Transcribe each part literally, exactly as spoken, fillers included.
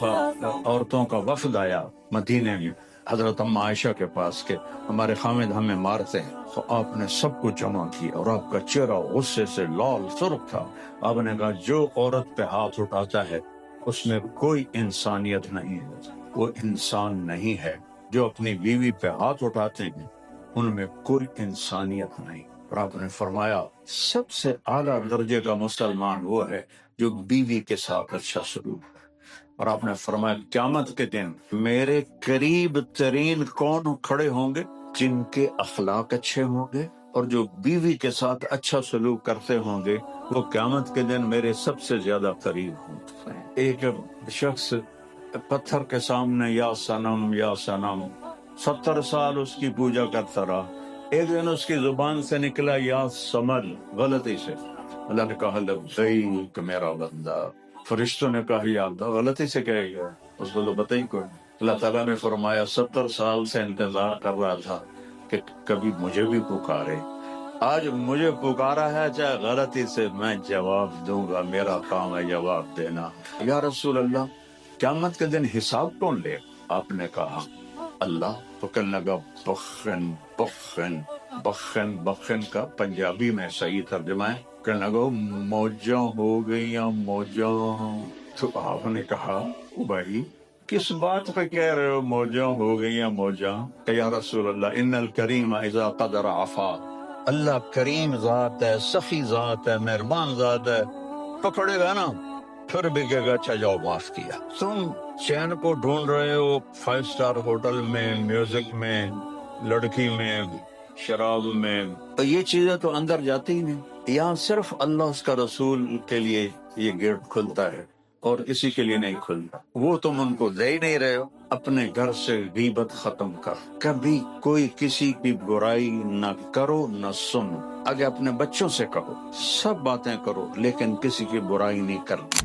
عورتوں کا وفد آیا مدینے میں حضرت ام عائشہ کے پاس کہ ہمارے خامد ہمیں مارتے ہیں، تو آپ نے سب کو جمع کیا اور آپ کا چہرہ غصے سے لال سرخ تھا۔ آپ نے کہا جو عورت پہ ہاتھ اٹھاتا ہے اس میں کوئی انسانیت نہیں ہے، وہ انسان نہیں ہے۔ جو اپنی بیوی پہ ہاتھ اٹھاتے ہیں ان میں کوئی انسانیت نہیں۔ اور آپ نے فرمایا سب سے اعلیٰ درجے کا مسلمان وہ ہے جو بیوی کے ساتھ اچھا سلوک۔ اور آپ نے فرمایا قیامت کے دن میرے قریب ترین کون کھڑے ہوں گے؟ جن کے اخلاق اچھے ہوں گے اور جو بیوی کے ساتھ اچھا سلوک کرتے ہوں گے، وہ قیامت کے دن میرے سب سے زیادہ قریب ہوں گے۔ ایک شخص پتھر کے سامنے یا صنم یا صنم ستر سال اس کی پوجا کرتا رہا، ایک دن اس کی زبان سے نکلا یا سمد، غلطی سے۔ اللہ نے کہا لبیک میرا بندہ۔ فرشتوں نے کہا یا اللہ غلطی سے کہے گا، اس کو تو پتہ ہی کوئی۔ اللہ تعالیٰ نے فرمایا ستر سال سے انتظار کر رہا تھا کہ کبھی مجھے بھی پکارے، آج مجھے پکارا ہے، چاہے غلطی سے میں جواب دوں گا، میرا کام ہے جواب دینا۔ یا رسول اللہ قیامت کے دن حساب کون لے؟ آپ نے کہا اللہ۔ تو کہنے لگا بخن بخن بخن بخن کا پنجابی میں صحیح ترجمہ ہے، کہنے لگا موجاں ہو گئیاں موجاں۔ تو آپ نے کہا بھائی کس بات پہ کہہ رہے ہو موجاں ہو گئیاں موجاں؟ کہ یا رسول اللہ ان الکریم اذا قدر عفا، اللہ کریم ذات ہے، سخی ذات ہے، مہربان ذات ہے، پکڑے گا نا پھر بھی کہے گا اچھا جاؤ معاف کیا۔ تم چین کو ڈھونڈ رہے ہو فائیو سٹار ہوٹل میں، میوزک میں، لڑکی میں، شراب میں، تو یہ چیزیں تو اندر جاتی ہی نہیں۔ یہاں صرف اللہ اس کا رسول کے لیے یہ گیٹ کھلتا ہے اور کسی کے لیے نہیں کھلتا۔ وہ تم ان کو دے ہی نہیں رہے ہو۔ اپنے گھر سے غیبت ختم کر، کبھی کوئی کسی کی برائی نہ کرو نہ سنو۔ آگے اپنے بچوں سے کہو سب باتیں کرو لیکن کسی کی برائی نہیں کرنی۔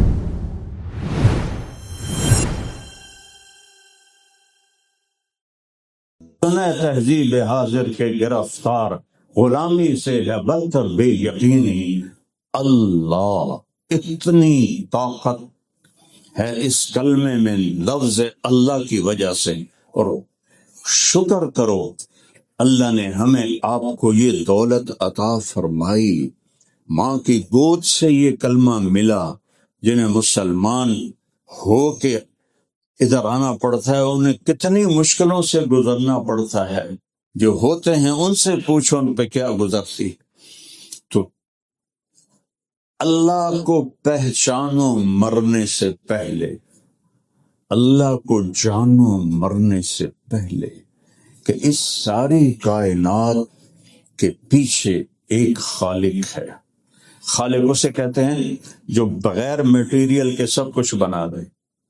سنہ تہذیب حاضر کے گرفتار، غلامی سے ہے بدتر بے یقینی۔ اللہ، اتنی طاقت ہے اس کلمے میں لفظ اللہ کی وجہ سے، اور شکر کرو اللہ نے ہمیں آپ کو یہ دولت عطا فرمائی، ماں کی گود سے یہ کلمہ ملا۔ جنہیں مسلمان ہو کے ادھر آنا پڑتا ہے انہیں کتنی مشکلوں سے گزرنا پڑتا ہے، جو ہوتے ہیں ان سے پوچھو ان پہ کیا گزرتی۔ تو اللہ کو پہچانو مرنے سے پہلے، اللہ کو جانو مرنے سے پہلے کہ اس ساری کائنات کے پیچھے ایک خالق ہے۔ خالق اسے کہتے ہیں جو بغیر میٹیریل کے سب کچھ بنا دے۔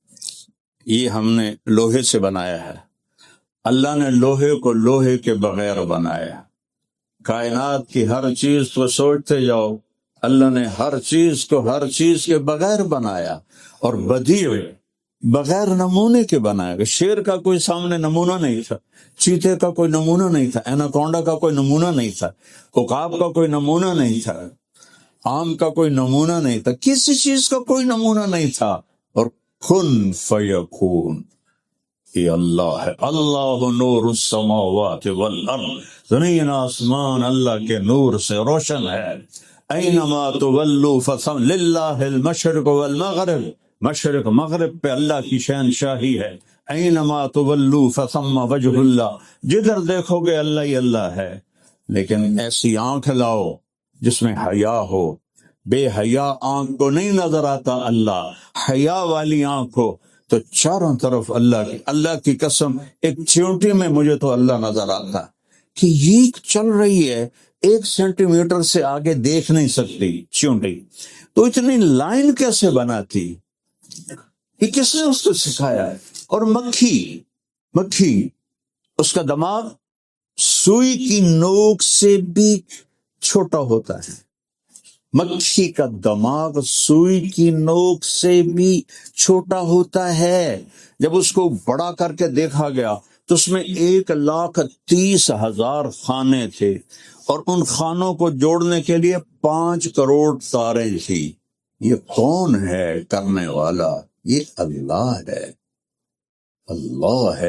یہ ہم نے لوہے سے بنایا ہے، اللہ نے لوہے کو لوہے کے بغیر بنایا۔ کائنات کی ہر چیز کو سوچتے جاؤ، اللہ نے ہر چیز کو ہر چیز کے بغیر بنایا، اور بدیع بغیر نمونے کے بنایا۔ شیر کا کوئی سامنے نمونہ نہیں تھا، چیتے کا کوئی نمونہ نہیں تھا، ایناکونڈا کا کوئی نمونہ نہیں تھا، عقاب کا کوئی نمونہ نہیں تھا، آم کا کوئی نمونہ نہیں تھا، کسی چیز کا کوئی نمونہ نہیں تھا، اور کن فیکون یہ اللہ ہے۔ اللہ نور السماوات والارض، زمین آسمان اللہ کے نور سے روشن ہے۔ اینما تولوا فثم للہ المشرق والمغرب، مشرق مغرب پہ اللہ کی شہنشاہی ہے۔ اینما تولوا فثم وجہ اللہ، جدھر دیکھو گے اللہ ہی اللہ ہے۔ لیکن ایسی آنکھ لاؤ جس میں حیا ہو، بے حیا آنکھ کو نہیں نظر آتا اللہ، حیا والی آنکھ ہو تو چاروں طرف اللہ کی اللہ کی قسم ایک چیونٹی میں مجھے تو اللہ نظر آتا کہ یہ چل رہی ہے، ایک سینٹی میٹر سے آگے دیکھ نہیں سکتی چیونٹی، تو اتنی لائن کیسے بناتی؟ یہ کس نے اس کو سکھایا ہے؟ اور مکھی مکھی اس کا دماغ سوئی کی نوک سے بھی چھوٹا ہوتا ہے، مکھی کا دماغ سوئی کی نوک سے بھی چھوٹا ہوتا ہے۔ جب اس کو بڑا کر کے دیکھا گیا تو اس میں ایک لاکھ تیس ہزار خانے تھے، اور ان خانوں کو جوڑنے کے لیے پانچ کروڑ تاریں تھی۔ یہ کون ہے کرنے والا؟ یہ اللہ ہے، اللہ ہے۔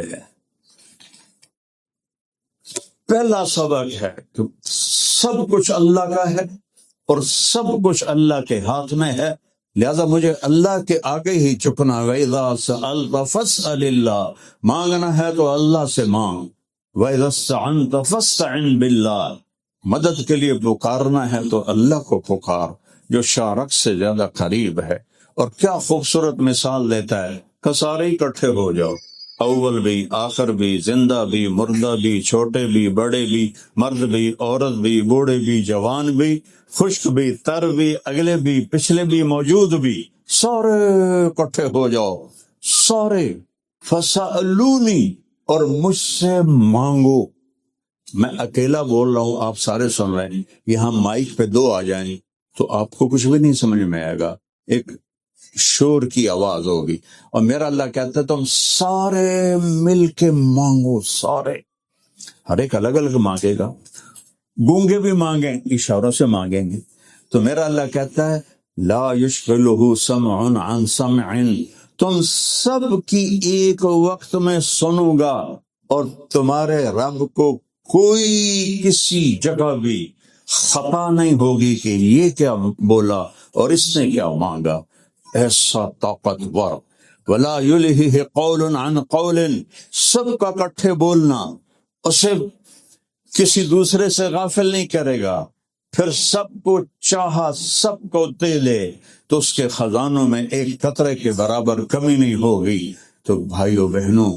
پہلا سبق ہے کہ سب کچھ اللہ کا ہے اور سب کچھ اللہ کے ہاتھ میں ہے، لہذا مجھے اللہ کے آگے ہی چکنا۔ وَإِذَا سَأَلْتَ فَاسْأَلِ اللَّهِ، مانگنا ہے تو اللہ سے مانگ۔ وَإِذَا اسْتَعَنْتَ فَاسْتَعِنْ بِاللَّهِ، مدد کے لیے پکارنا ہے تو اللہ کو پکار جو شارک سے زیادہ قریب ہے۔ اور کیا خوبصورت مثال دیتا ہے کہ سارے اکٹھے ہو جاؤ، اول بھی، آخر بھی، زندہ بھی، مردہ بھی، چھوٹے بھی، بڑے بھی، مرد بھی، عورت بھی، بوڑھے بھی، جوان بھی، خشک بھی، تر بھی، اگلے بھی، پچھلے بھی، موجود بھی، سارے اکٹھے ہو جاؤ، سارے۔ فَسَأَلُونِي، اور مجھ سے مانگو۔ میں اکیلا بول رہا ہوں، آپ سارے سن رہے ہیں، یہاں مائک پہ دو آ جائیں تو آپ کو کچھ بھی نہیں سمجھ میں آئے گا، ایک شور کی آواز ہوگی۔ اور میرا اللہ کہتا ہے تم سارے مل کے مانگو، سارے، ہر ایک الگ الگ مانگے گا، گونگے بھی مانگیں، اشاروں سے مانگیں گے۔ تو میرا اللہ کہتا ہے لا یشغلہ سمع عن سمع، تم سب کی ایک وقت میں سنوں گا، اور تمہارے رب کو کوئی کسی جگہ بھی خطا نہیں ہوگی کہ یہ کیا بولا اور اس نے کیا مانگا۔ ایسا طاقتور، ولا یلہہ قول عن قول، سب کا اکٹھے بولنا اسے کسی دوسرے سے غافل نہیں کرے گا۔ پھر سب کو چاہا سب کو دے دے تو اس کے خزانوں میں ایک قطرے کے برابر کمی نہیں ہوگی۔ تو بھائیو بہنوں،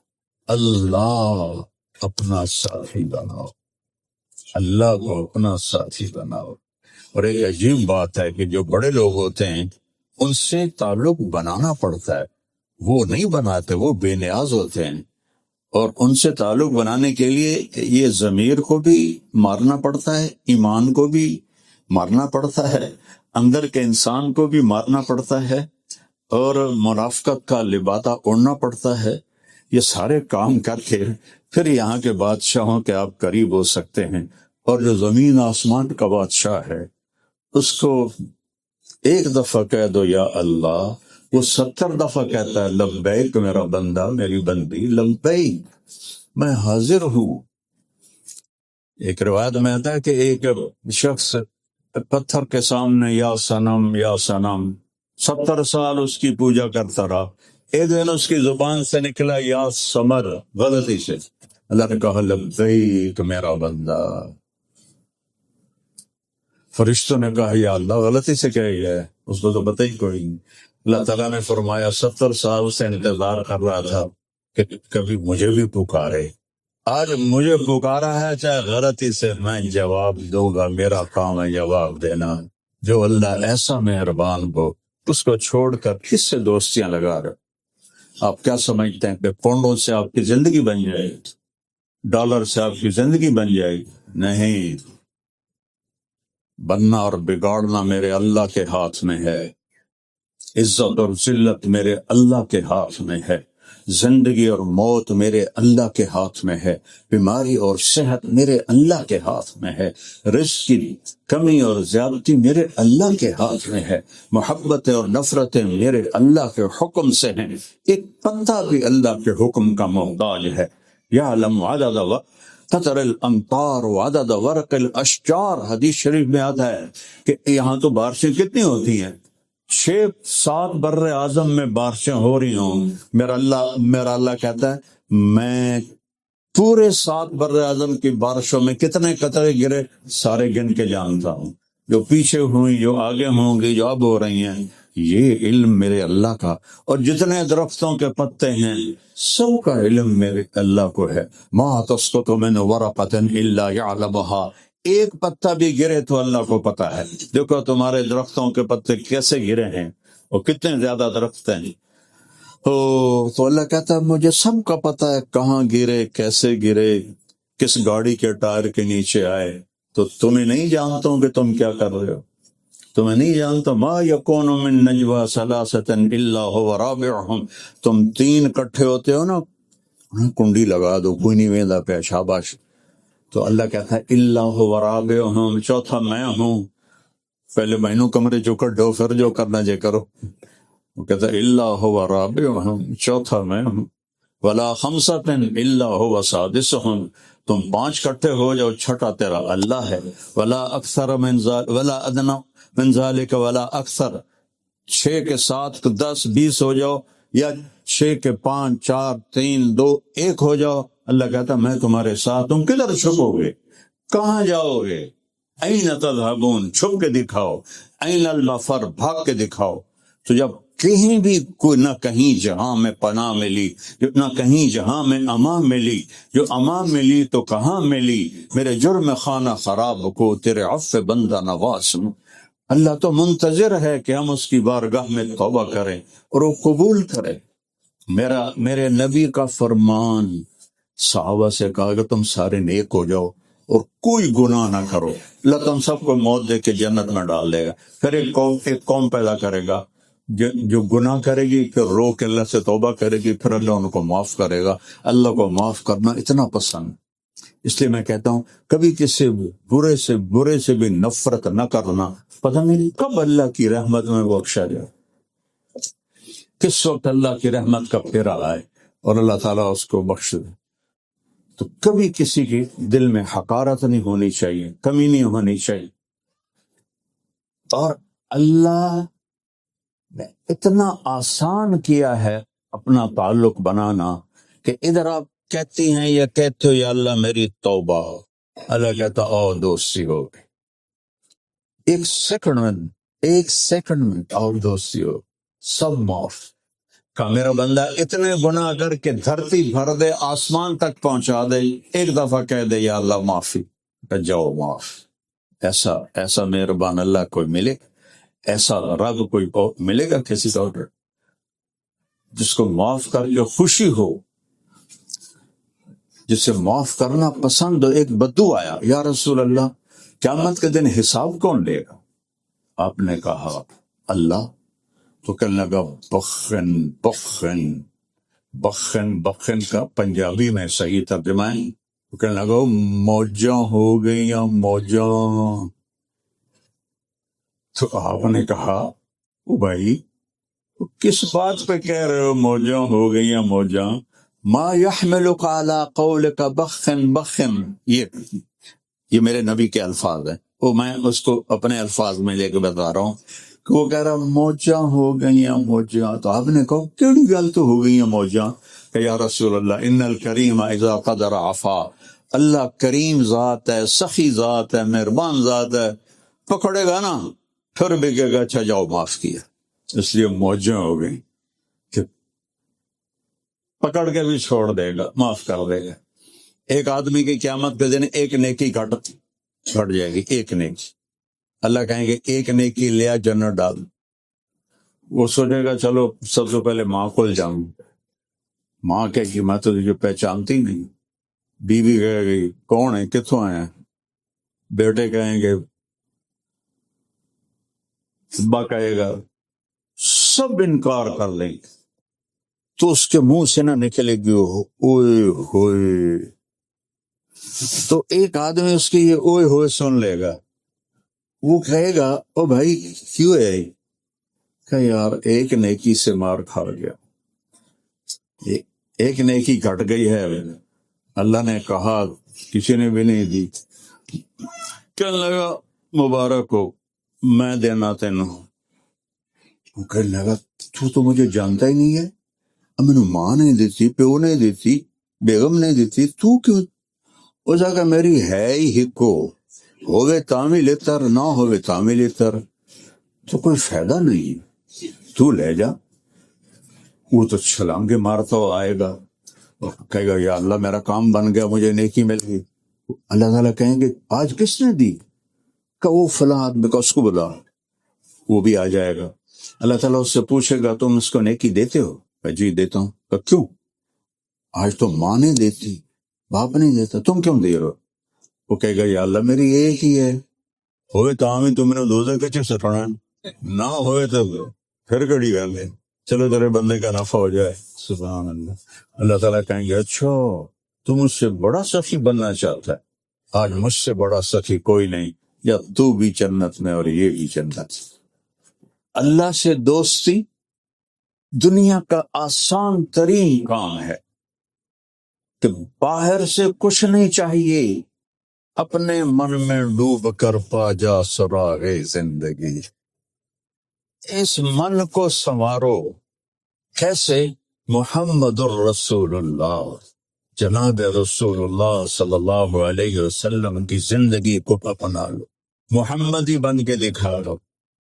اللہ اپنا ساتھی بناؤ، اللہ کو اپنا ساتھی بناؤ۔ اور ایک عجیب بات ہے کہ جو بڑے لوگ ہوتے ہیں ان سے تعلق بنانا پڑتا ہے، وہ نہیں بناتے، وہ بے نیاز ہوتے ہیں، اور ان سے تعلق بنانے کے لیے یہ ضمیر کو بھی مارنا پڑتا ہے، ایمان کو بھی مارنا پڑتا ہے، اندر کے انسان کو بھی مارنا پڑتا ہے، اور منافقت کا لبادہ اوڑھنا پڑتا ہے۔ یہ سارے کام کر کے پھر یہاں کے بادشاہوں کے آپ قریب ہو سکتے ہیں، اور جو زمین آسمان کا بادشاہ ہے اس کو ایک دفعہ کہہ دو یا اللہ، وہ ستر دفعہ کہتا ہے لبیک میرا بندہ، میری بندی، لبیک، میں حاضر ہوں۔ ایک روایت میں آتا ہے کہ ایک شخص پتھر کے سامنے یا صنم یا صنم ستر سال اس کی پوجا کرتا رہا، ایک دن اس کی زبان سے نکلا یا سمر، غلطی سے، اللہ نے کہا لبیک میرا بندہ۔ فرشتوں نے کہا یا اللہ غلطی سے کہی ہے، اس کو تو پتہ ہی کوئی نہیں۔ اللہ تعالیٰ نے فرمایا ستر سال سے انتظار کر رہا تھا کہ کبھی مجھے بھی پکارے، آج مجھے پکارا ہے، چاہے غلطی سے، میں جواب دوں گا، میرا کام ہے جواب دینا۔ جو اللہ ایسا مہربان ہو اس کو چھوڑ کر کس سے دوستیاں لگا رہے؟ آپ کیا سمجھتے ہیں کہ پونڈوں سے آپ کی زندگی بن جائے گی، ڈالر سے آپ کی زندگی بن جائے گی؟ نہیں، بننا اور بگاڑنا میرے اللہ کے ہاتھ میں ہے، عزت اور ذلت میرے اللہ کے ہاتھ میں ہے، زندگی اور موت میرے اللہ کے ہاتھ میں ہے، بیماری اور صحت میرے اللہ کے ہاتھ میں ہے، رزق کی کمی اور زیادتی میرے اللہ کے ہاتھ میں ہے، محبتیں اور نفرتیں میرے اللہ کے حکم سے ہیں، ایک پتا بھی اللہ کے حکم کا محتاج ہے۔ یعلم عدد قطر الامطار وعدد ورق الاشجار، حدیث شریف میں آتا ہے کہ یہاں تو بارشیں کتنی ہوتی ہیں، چھ سات بر اعظم میں بارشیں ہو رہی ہوں، میرا اللہ میرا اللہ کہتا ہے میں پورے سات بر اعظم کی بارشوں میں کتنے قطرے گرے سارے گن کے جانتا ہوں، جو پیچھے ہوئی، جو آگے ہوں گی، جو اب ہو رہی ہیں، یہ علم میرے اللہ کا۔ اور جتنے درختوں کے پتے ہیں سب کا علم میرے اللہ کو ہے۔ ما تسقط من ورقۃ الا يعلمها، ایک پتا بھی گرے تو اللہ کو پتا ہے۔ دیکھو تمہارے درختوں کے پتے کیسے گرے ہیں اور کتنے زیادہ درخت ہیں، تو اللہ کہتا ہے مجھے سب کا پتا ہے، کہاں گرے، کیسے گرے، کس گاڑی کے ٹائر کے نیچے آئے، تو تمہیں نہیں جانتا ہوں کہ تم کیا کر رہے ہو، تمہیں نہیں جانتا۔ ما یکون من نجوا ثلاثۃ الا هو رابعهم، تم تین اکٹھے ہوتے ہو نا، کنڈی لگا دو، کوئی نہیں ویندا پہ، شاباش، تو اللہ کہتا ہے الا هو رابعهم، چوتھا میں ہوں، پہلے مینوں کمرے چ کڈو، پھر جو کرنا جے کرو، وہ کہتا ہے اللہ ہوا رابعہم، چوتھا میں ہوں، ولا خمسۃ الا هو سادسہم، تم پانچ کٹھے ہو جاؤ چھٹا تیرا اللہ ہے، ولا اکثر من ذالک ولا ادنی من ذالک ولا اکثر، چھ کے ساتھ دس بیس ہو جاؤ، یا چھ کے پانچ چار تین دو ایک ہو جاؤ، اللہ کہتا میں تمہارے ساتھ، تم کدھر چھپو گے، کہاں جاؤ گے، این تذہبون، چھپ کے دکھاؤ، این المفر، بھاگ کے دکھاؤ۔ تو جب کہیں بھی کوئی نہ کہیں جہاں میں پناہ ملی، نہ کہیں جہاں میں امان ملی، جو امان ملی تو کہاں ملی، میرے جرم خانہ خراب کو تیرے عفو بندہ نواز۔ اللہ تو منتظر ہے کہ ہم اس کی بارگاہ میں توبہ کریں اور وہ قبول کرے۔ میرا میرے نبی کا فرمان، صحابہ سے کہا کہ تم سارے نیک ہو جاؤ اور کوئی گناہ نہ کرو، اللہ تم سب کو موت دے کے جنت میں ڈال دے گا۔ پھر ایک قوم ایک قوم پیدا کرے گا جو گناہ کرے گی، پھر رو کے اللہ سے توبہ کرے گی، پھر اللہ ان کو معاف کرے گا۔ اللہ کو معاف کرنا اتنا پسند، اس لیے میں کہتا ہوں کبھی کسی برے سے برے سے بھی نفرت نہ کرنا، پتہ نہیں کب اللہ کی رحمت میں بخشا جائے، کس وقت اللہ کی رحمت کا پھیرا آئے اور اللہ تعالیٰ اس کو بخش دے۔ تو کبھی کسی کے دل میں حقارت نہیں ہونی چاہیے، کمی نہیں ہونی چاہیے۔ اور اللہ نے اتنا آسان کیا ہے اپنا تعلق بنانا کہ ادھر آپ کہتی ہیں یا کہتے ہو یا اللہ میری توبہ، اللہ کہتا او دوستی ہو گئی، ایک سیکنڈ میں ایک سیکنڈ میں اور دوستی ہو، سب معاف۔ کا میرا بندہ اتنے گناہ کر کے دھرتی بھر دے، آسمان تک پہنچا دے، ایک دفعہ کہہ دے یا اللہ معافی، کہ جاؤ معاف۔ ایسا ایسا مہربان اللہ کوئی ملے، ایسا رب کوئی ملے گا کسی کا جس کو معاف کر کے خوشی ہو، جسے معاف کرنا پسند ہو۔ ایک بدو آیا، یا رسول اللہ قیامت کے دن حساب کون لے گا؟ آپ نے کہا اللہ۔ تو کہنے لگا بخن بخن بخن بخن کا پنجابی میں صحیح ترجمہ ہے، تو کہنے لگا موجاں ہو گئیاں موجاں۔ تو آپ نے کہا او بھائی کس بات پہ کہہ رہے ہو موجاں ہو گئیاں موجاں؟ ما یحملک علی قولک بخن بخن، یہ یہ میرے نبی کے الفاظ ہیں، وہ میں اس کو اپنے الفاظ میں لے کے بتا رہا ہوں کہ وہ کہہ رہا موجاں ہو گئیاں موجاں۔ تو آپ نے کہا کیڑی گل تو ہو گئیاں موجاں؟ کہ یا رسول اللہ ان الکریم اذا قدر عفا، اللہ کریم ذات ہے، سخی ذات ہے، مہربان ذات ہے، پکڑے گا نا پھر بھی کہے گا اچھا جاؤ معاف کیا، اس لیے موجاں ہو گئی کہ پکڑ کے بھی چھوڑ دے گا، معاف کر دے گا۔ ایک آدمی کی قیامت کے دن ایک نیکی گھٹ گھٹ جائے گی، ایک نیکی، اللہ کہیں گے ایک نیکی لیا جنت ڈال۔ وہ سوچے گا چلو سب سے پہلے ماں کو جاؤں، ماں کہے گی میں تو تجھے پہچانتی نہیں، بیوی کہے گی کون ہے کتوں آیا، بیٹے کہیں گے، ابا کہے گا، سب انکار کر لیں گے، تو اس کے منہ سے نہ نکلے گی اوئے ہوئے۔ تو ایک آدمی اس کی یہ اوئے ہوئے سن لے گا، وہ کہے گا او بھائی کیوں ہے، کہ یار ایک نیکی سے مار کھا گیا، ایک نیکی گھٹ گئی ہے، اللہ نے کہا کسی نے بھی نہیں دی۔ کہنے لگا مبارک ہو، میں دینا تینوں۔ وہ کہنے لگا تو تو مجھے جانتا ہی نہیں ہے، اب میں نے ماں نہیں دیتی، پیو نہیں دیتی، بیگم نہیں دیتی، تو کیوں؟ اس کا میری ہے ہی ہکو، ہوئے تعمیل اتر نہ ہوئے تعمیل اتر، تو کوئی فائدہ نہیں، تو لے جا۔ وہ تو چھلانگے مارتا ہوا آئے گا اور کہے گا یا اللہ میرا کام بن گیا، مجھے نیکی مل گئی۔ اللہ تعالیٰ کہیں گے آج کس نے دی؟ کہ وہ فلاں آدمی کا، اس کو بلا، وہ بھی آ جائے گا۔ اللہ تعالیٰ اس سے پوچھے گا تم اس کو نیکی دیتے ہو؟ کہ جی دیتا ہوں۔ کہ کیوں؟ آج تو ماں نہیں دیتی، باپ نہیں دیتا، تم کیوں دے رہے ہو؟ وہ کہے گا یا اللہ میری ایک ہی ہے، ہوئے تو ہمیں تم نے دوزہ کچھ سٹنا، نہ ہوئے تو پھر کڑی گل ہے، چلو تیرے بندے کا نفع ہو جائے۔ سبحان اللہ۔ اللہ تعالیٰ کہیں گے اچھا تو مجھ سے بڑا سخی بننا چاہتا ہے، آج مجھ سے بڑا سخی کوئی نہیں، یا تو بھی جنت میں اور یہ بھی جنت۔ اللہ سے دوستی دنیا کا آسان ترین کام ہے کہ باہر سے کچھ نہیں چاہیے، اپنے من میں ڈوب کر پا جا سراغ زندگی۔ اس من کو سنوارو، کیسے؟ محمد الرسول اللہ، جناب رسول اللہ صلی اللہ علیہ وسلم کی زندگی کو اپنا لو، محمدی بن کے دکھا دو۔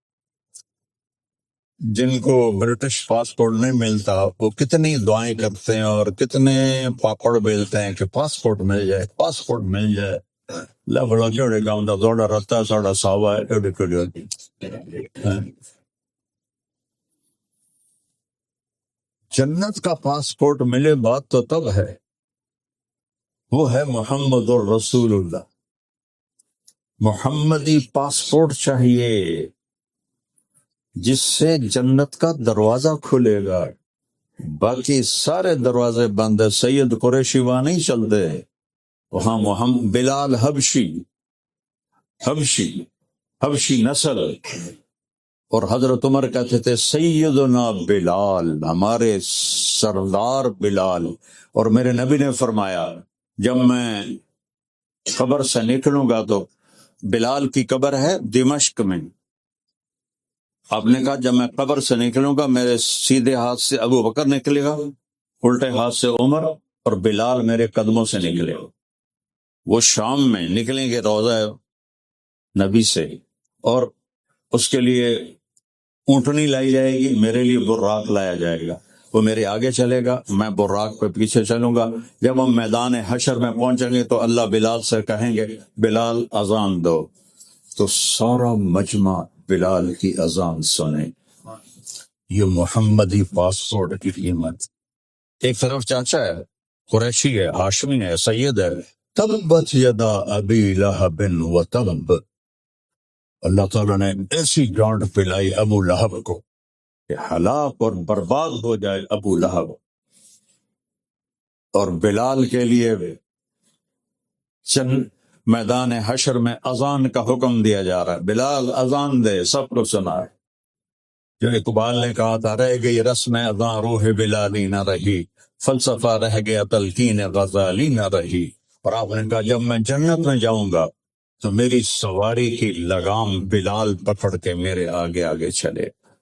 جن کو برٹش پاسپورٹ نہیں ملتا وہ کتنی دعائیں کرتے ہیں اور کتنے پاپڑ بیلتے ہیں کہ پاسپورٹ مل جائے، پاسپورٹ مل جائے۔ لفڑا کیڑے گاؤں دا دوڑا رہتا ساڑا ساوا ہے ایڈی کڑی ہوتی۔ جنت کا پاسپورٹ ملے بات تو تب ہے، وہ ہے محمد الرسول اللہ۔ محمدی پاسپورٹ چاہیے جس سے جنت کا دروازہ کھلے گا، باقی سارے دروازے بند ہے۔ سید قریشی وہاں نہیں چلتے، وہاں محمد بلال حبشی حبشی حبشی نسل، اور حضرت عمر کہتے تھے سیدنا بلال، ہمارے سردار بلال۔ اور میرے نبی نے فرمایا جب میں قبر سے نکلوں گا تو بلال کی قبر ہے دمشق میں، آپ نے کہا جب میں قبر سے نکلوں گا میرے سیدھے ہاتھ سے ابو بکر نکلے گا، الٹے ہاتھ سے عمر، اور بلال میرے قدموں سے نکلے گا۔ وہ شام میں نکلیں گے روضہ نبی سے، اور اس کے لیے اونٹنی لائی جائے گی، میرے لیے براق لایا جائے گا، وہ میرے آگے چلے گا، میں براق پہ پیچھے چلوں گا۔ جب ہم میدان حشر میں پہنچیں گے تو اللہ بلال سے کہیں گے بلال اذان دو، تو سارا مجمع بلال کی اذان سنے۔ یہ محمدی پاسپورٹ کی قیمت۔ ایک طرف چاچا ہے، قریشی ہے، ہاشمی ہے، سید ہے، تبت یدا ابی لہب وتب، اللہ تعالیٰ نے ایسی ڈانٹ پلائی ابو لہب کو کہ ہلاک اور برباد ہو جائے ابو لہب۔ اور بلال کے لیے چند میدان حشر میں اذان کا حکم دیا جا رہا ہے، بلال اذان دے، سب کو سنا ہے۔ جو اقبال نے کہا تھا رہ گئی رسم اذان روح بلالی نہ رہی، فلسفہ رہ گیا تلقین غزالی نہ رہی۔ اور آپ نے کہا جب میں جنت میں جاؤں گا تو میری سواری کی لگام بلال پکڑ کے میرے آگے آگے چلے،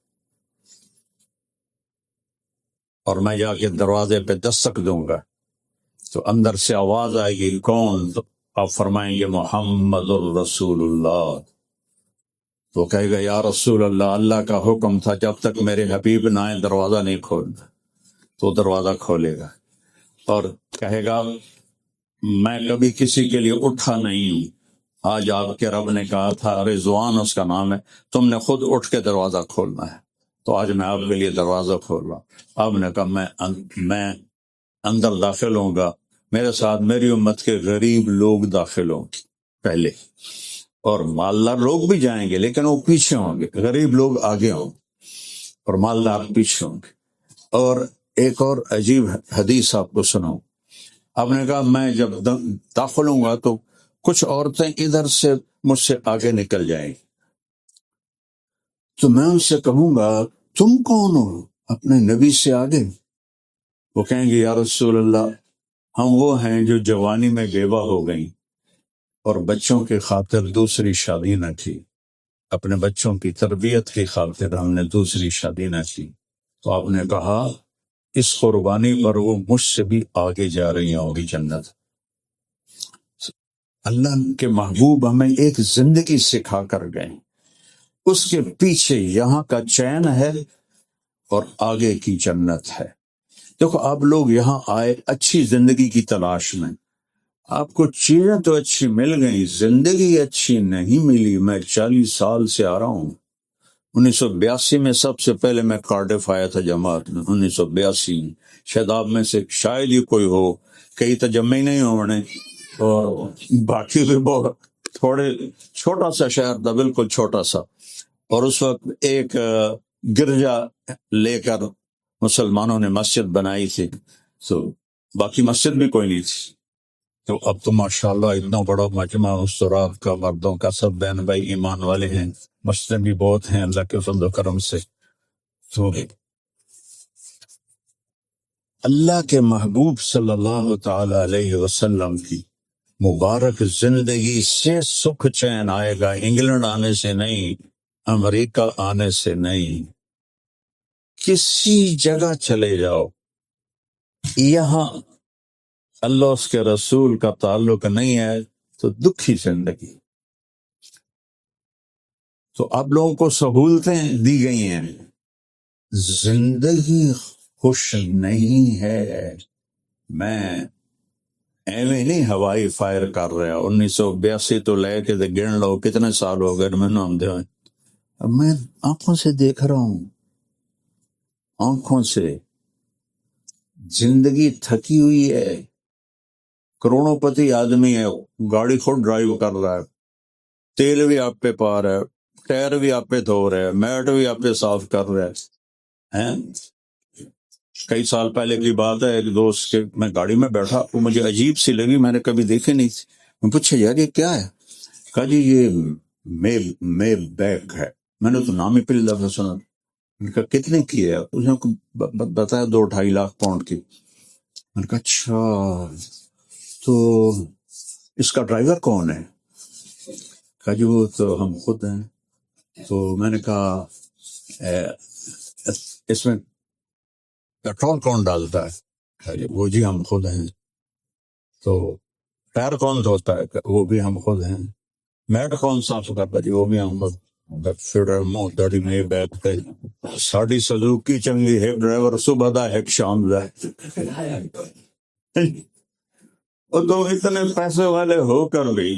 اور میں جا کے دروازے پہ دستک دوں گا تو اندر سے آواز آئے گی کون؟ تو آپ فرمائیں گے محمد الرسول اللہ۔ تو کہے گا یا رسول اللہ، اللہ کا حکم تھا جب تک میرے حبیب نہ آئے دروازہ نہیں کھولنا، تو دروازہ کھولے گا اور کہے گا میں کبھی کسی کے لیے اٹھا نہیں ہوں، آج آپ کے رب نے کہا تھا، رضوان اس کا نام ہے، تم نے خود اٹھ کے دروازہ کھولنا ہے، تو آج میں آپ کے لیے دروازہ کھول رہا ہوں۔ آپ نے کہا میں میں اندر داخل ہوں گا، میرے ساتھ میری امت کے غریب لوگ داخل ہوں گے پہلے، اور مالدار لوگ بھی جائیں گے لیکن وہ پیچھے ہوں گے، غریب لوگ آگے ہوں گے اور مالدار پیچھے ہوں گے۔ اور ایک اور عجیب حدیث آپ کو سناؤں، آپ نے کہا میں جب داخل ہوں گا تو کچھ عورتیں ادھر سے مجھ سے آگے نکل جائیں، تو میں ان سے کہوں گا تم کون ہو اپنے نبی سے آگے؟ وہ کہیں گے یا رسول اللہ ہم وہ ہیں جو جوانی میں بیوہ ہو گئیں اور بچوں کی خاطر دوسری شادی نہ کی، اپنے بچوں کی تربیت کی خاطر ہم نے دوسری شادی نہ کی۔ تو آپ نے کہا اس قربانی پر وہ مجھ سے بھی آگے جا رہی ہوگی جنت۔ اللہ کے محبوب ہمیں ایک زندگی سکھا کر گئے، اس کے پیچھے یہاں کا چین ہے اور آگے کی جنت ہے۔ دیکھو آپ لوگ یہاں آئے اچھی زندگی کی تلاش میں، آپ کو چیزیں تو اچھی مل گئیں، زندگی اچھی نہیں ملی۔ میں چالیس سال سے آ رہا ہوں، انیس سو بیاسی میں سب سے پہلے میں کارڈف آیا تھا جماعت میں، انیس سو بیاسی میں، شاید آپ میں سے شاید ہی کوئی ہو، کئی تجمع نہیں ہونے، اور باقی بھی بہت تھوڑے، چھوٹا سا شہر تھا، بالکل چھوٹا سا، اور اس وقت ایک گرجا لے کر مسلمانوں نے مسجد بنائی تھی، تو باقی مسجد بھی کوئی نہیں تھی۔ تو اب تو ماشاءاللہ اتنا بڑا مجمع استراب کا، مردوں کا، سب بہن بھائی ایمان والے ہیں، مسجدیں بھی بہت ہیں اللہ کے فضل و کرم سے۔ تو اللہ کے محبوب صلی اللہ تعالی علیہ وسلم کی مبارک زندگی سے سکھ چین آئے گا، انگلینڈ آنے سے نہیں، امریکہ آنے سے نہیں۔ کسی جگہ چلے جاؤ، یہاں اللہ اس کے رسول کا تعلق نہیں ہے تو دکھی زندگی۔ تو اب لوگوں کو سہولتیں دی گئی ہیں، زندگی خوش نہیں ہے۔ میں ایویں نہیں ہوائی فائر کر رہا، انیس سو بیاسی تو لے کے گن لو کتنے سال ہو گئے میں نام دے، اب میں آنکھوں سے دیکھ رہا ہوں، آنکھوں سے زندگی تھکی ہوئی ہے۔ کروڑوں پتی آدمی ہے، گاڑی خود ڈرائیو کر رہا ہے، تیل بھی آپ پہ پا رہا ہے، ٹائر بھی آپ پہ دھو رہا ہے، میٹ بھی آپ پہ صاف کر رہا ہے۔ کئی سال پہلے کی بات ہے، ایک دوست کے میں گاڑی میں بیٹھا، وہ مجھے عجیب سی لگی، میں نے کبھی دیکھی نہیں تھی۔ میں پوچھا یار یہ کیا ہے؟ کہا جی یہ مے مے بیک ہے۔ میں نے تو نام ہی پہلی دفعہ سنا۔ میں نے کہا کتنے کی ہے؟ اس نے بتایا دو ڈھائی لاکھ پاؤنڈ کی۔ میں نے کہا اچھا تو اس کا ڈرائیور کون ہے؟ کہا جی وہ تو ہم خود ہیں۔ تو میں نے کہا اس میں پیٹرول کون ڈالتا ہے؟ کہا جی وہ جی ہم خود ہیں۔ تو ٹائر کون دھوتا ہے؟ وہ بھی ہم خود ہیں۔ میٹ کون صاف کرتا؟ جی وہ بھی ہم خود۔ فیڈر مو دڑی میں بیٹھ کے ساڑی سزوکی چنگی ہے ڈرائیور صبح دا ایک شام دا۔ اور تم اتنے پیسے والے ہو کر بھی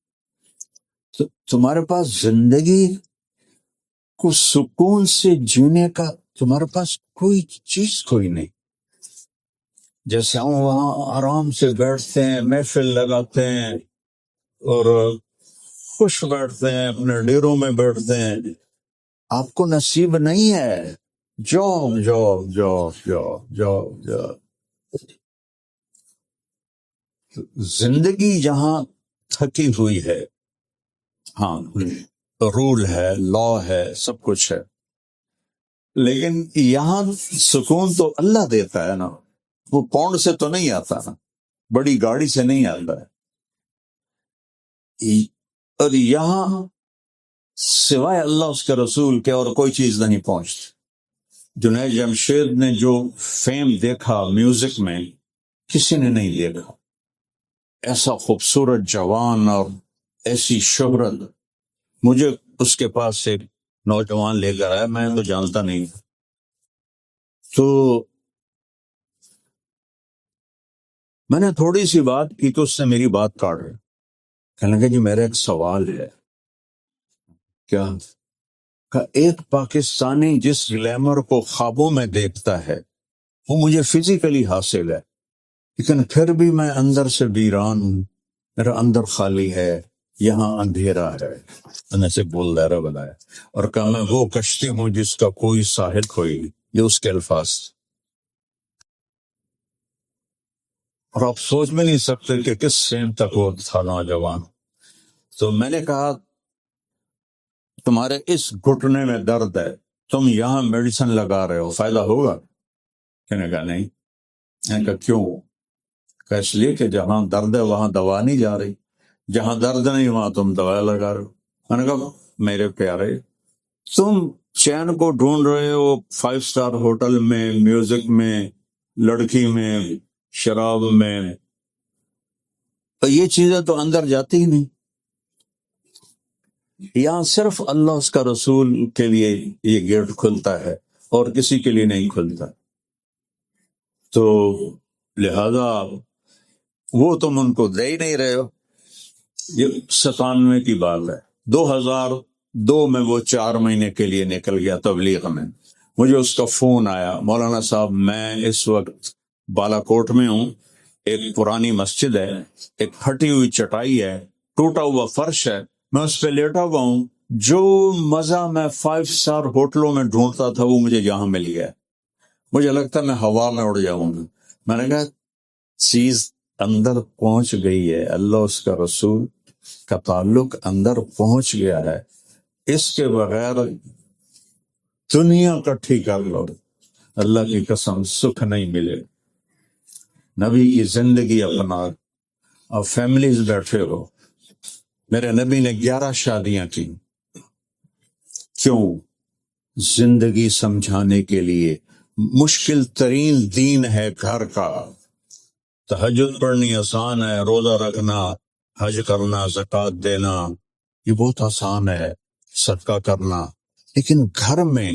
تمہارے پاس زندگی کو سکون سے جینے کا تمہارے پاس کوئی چیز کوئی نہیں۔ جیسے ہم وہاں آرام سے بیٹھتے ہیں، محفل لگاتے ہیں اور خوش بیٹھتے ہیں، اپنے ڈیروں میں بیٹھتے ہیں، آپ کو نصیب نہیں ہے۔ Job job job job job job زندگی جہاں تھکی ہوئی ہے، ہاں رول ہے، لا ہے، سب کچھ ہے، لیکن یہاں سکون تو اللہ دیتا ہے نا، وہ پاؤنڈ سے تو نہیں آتا نا، بڑی گاڑی سے نہیں آتا ہے۔ اور یہاں سوائے اللہ اس کے رسول کے اور کوئی چیز نہیں پہنچتی۔ جنید جمشید نے جو فیم دیکھا میوزک میں کسی نے نہیں دیکھا، ایسا خوبصورت جوان اور ایسی شہرت۔ مجھے اس کے پاس سے نوجوان لے کر آیا، میں تو جانتا نہیں، تو میں نے تھوڑی سی بات کی تو اس نے میری بات کاٹ دی۔ کہنے لگا جی میرا ایک سوال ہے۔ کیا؟ کہ ایک پاکستانی جس گلیمر کو خوابوں میں دیکھتا ہے وہ مجھے فزیکلی حاصل ہے، لیکن پھر بھی میں اندر سے ویران ہوں، میرا اندر خالی ہے، یہاں اندھیرا ہے۔ میں نے اسے بول دائرہ بنایا اور کہا میں وہ کشتی ہوں جس کا کوئی ساحل کوئی نہیں۔ یہ اس کے الفاظ، اور آپ سوچ میں نہیں سکتے کہ کس سین تک وہ تھا نوجوان۔ تو میں نے کہا تمہارے اس گھٹنے میں درد ہے، تم یہاں میڈیسن لگا رہے ہو، فائدہ ہوگا؟ کہنے کہا نہیں۔ میں نے کہا کیوں؟ کہ اس لیے کہ جہاں درد ہے وہاں دوا نہیں جا رہی، جہاں درد نہیں وہاں تم دوا لگا رہے ہو۔ میں نے کہا میرے پیارے تم چین کو ڈھونڈ رہے ہو فائیو سٹار ہوٹل میں، میوزک میں، لڑکی میں، شراب میں، یہ چیزیں تو اندر جاتی ہی نہیں۔ یہاں صرف اللہ اس کا رسول کے لیے یہ گیٹ کھلتا ہے اور کسی کے لیے نہیں کھلتا۔ تو لہذا وہ تم ان کو دے ہی نہیں رہے ہو۔ یہ ستانوے کی بات ہے، دو ہزار دو میں وہ چار مہینے کے لیے نکل گیا تبلیغ میں۔ مجھے اس کا فون آیا، مولانا صاحب میں اس وقت بالا کوٹ میں ہوں، ایک پرانی مسجد ہے، ایک پھٹی ہوئی چٹائی ہے، ٹوٹا ہوا فرش ہے، میں اس پہ لیٹا ہوا ہوں، جو مزہ میں فائیو سٹار ہوٹلوں میں ڈھونڈتا تھا وہ مجھے یہاں مل گیا، مجھے لگتا ہے میں ہوا میں اڑ جاؤں گا۔ میں نے کہا چیز اندر پہنچ گئی ہے، اللہ اس کا رسول کا تعلق اندر پہنچ گیا ہے، اس کے بغیر دنیا کٹھی کر لو، اللہ کی قسم سکھ نہیں ملے۔ نبی کی زندگی اپنا، اب فیملیز بیٹھے ہو، میرے نبی نے گیارہ شادیاں کی، کیوں؟ زندگی سمجھانے کے لیے۔ مشکل ترین دین ہے گھر کا۔ تہجد پڑھنی آسان ہے، روزہ رکھنا، حج کرنا، زکوٰۃ دینا، یہ بہت آسان ہے، صدقہ کرنا، لیکن گھر میں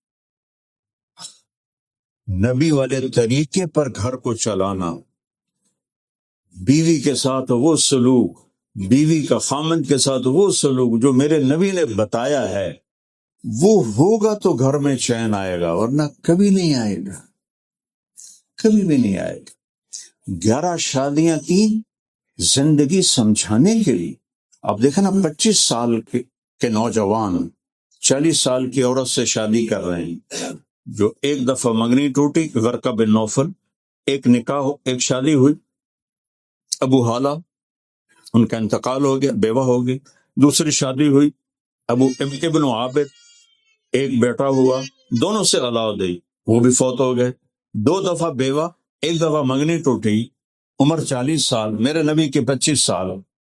نبی والے طریقے پر گھر کو چلانا، بیوی کے ساتھ وہ سلوک، بیوی کا خامند کے ساتھ وہ سلوک جو میرے نبی نے بتایا ہے، وہ ہوگا تو گھر میں چین آئے گا، ورنہ کبھی نہیں آئے گا، کبھی بھی نہیں آئے گا۔ گیارہ شادیاں کی زندگی سمجھانے کے لیے۔ اب دیکھیں نا، پچیس سال کے کے نوجوان چالیس سال کی عورت سے شادی کر رہے ہیں، جو ایک دفعہ منگنی ٹوٹی، غرقہ بن نوفل، ایک نکاح ہو، ایک شادی ہوئی، ابو حالہ ان کا انتقال ہو گیا، بیوہ ہو گئی، دوسری شادی ہوئی، ابو ابن عابد، ایک بیٹا ہوا، دونوں سے اولاد ہوئی، وہ بھی فوت ہو گئے، دو دفعہ بیوہ، ایک دفعہ منگنی ٹوٹی، عمر چالیس سال، میرے نبی کی پچیس سال،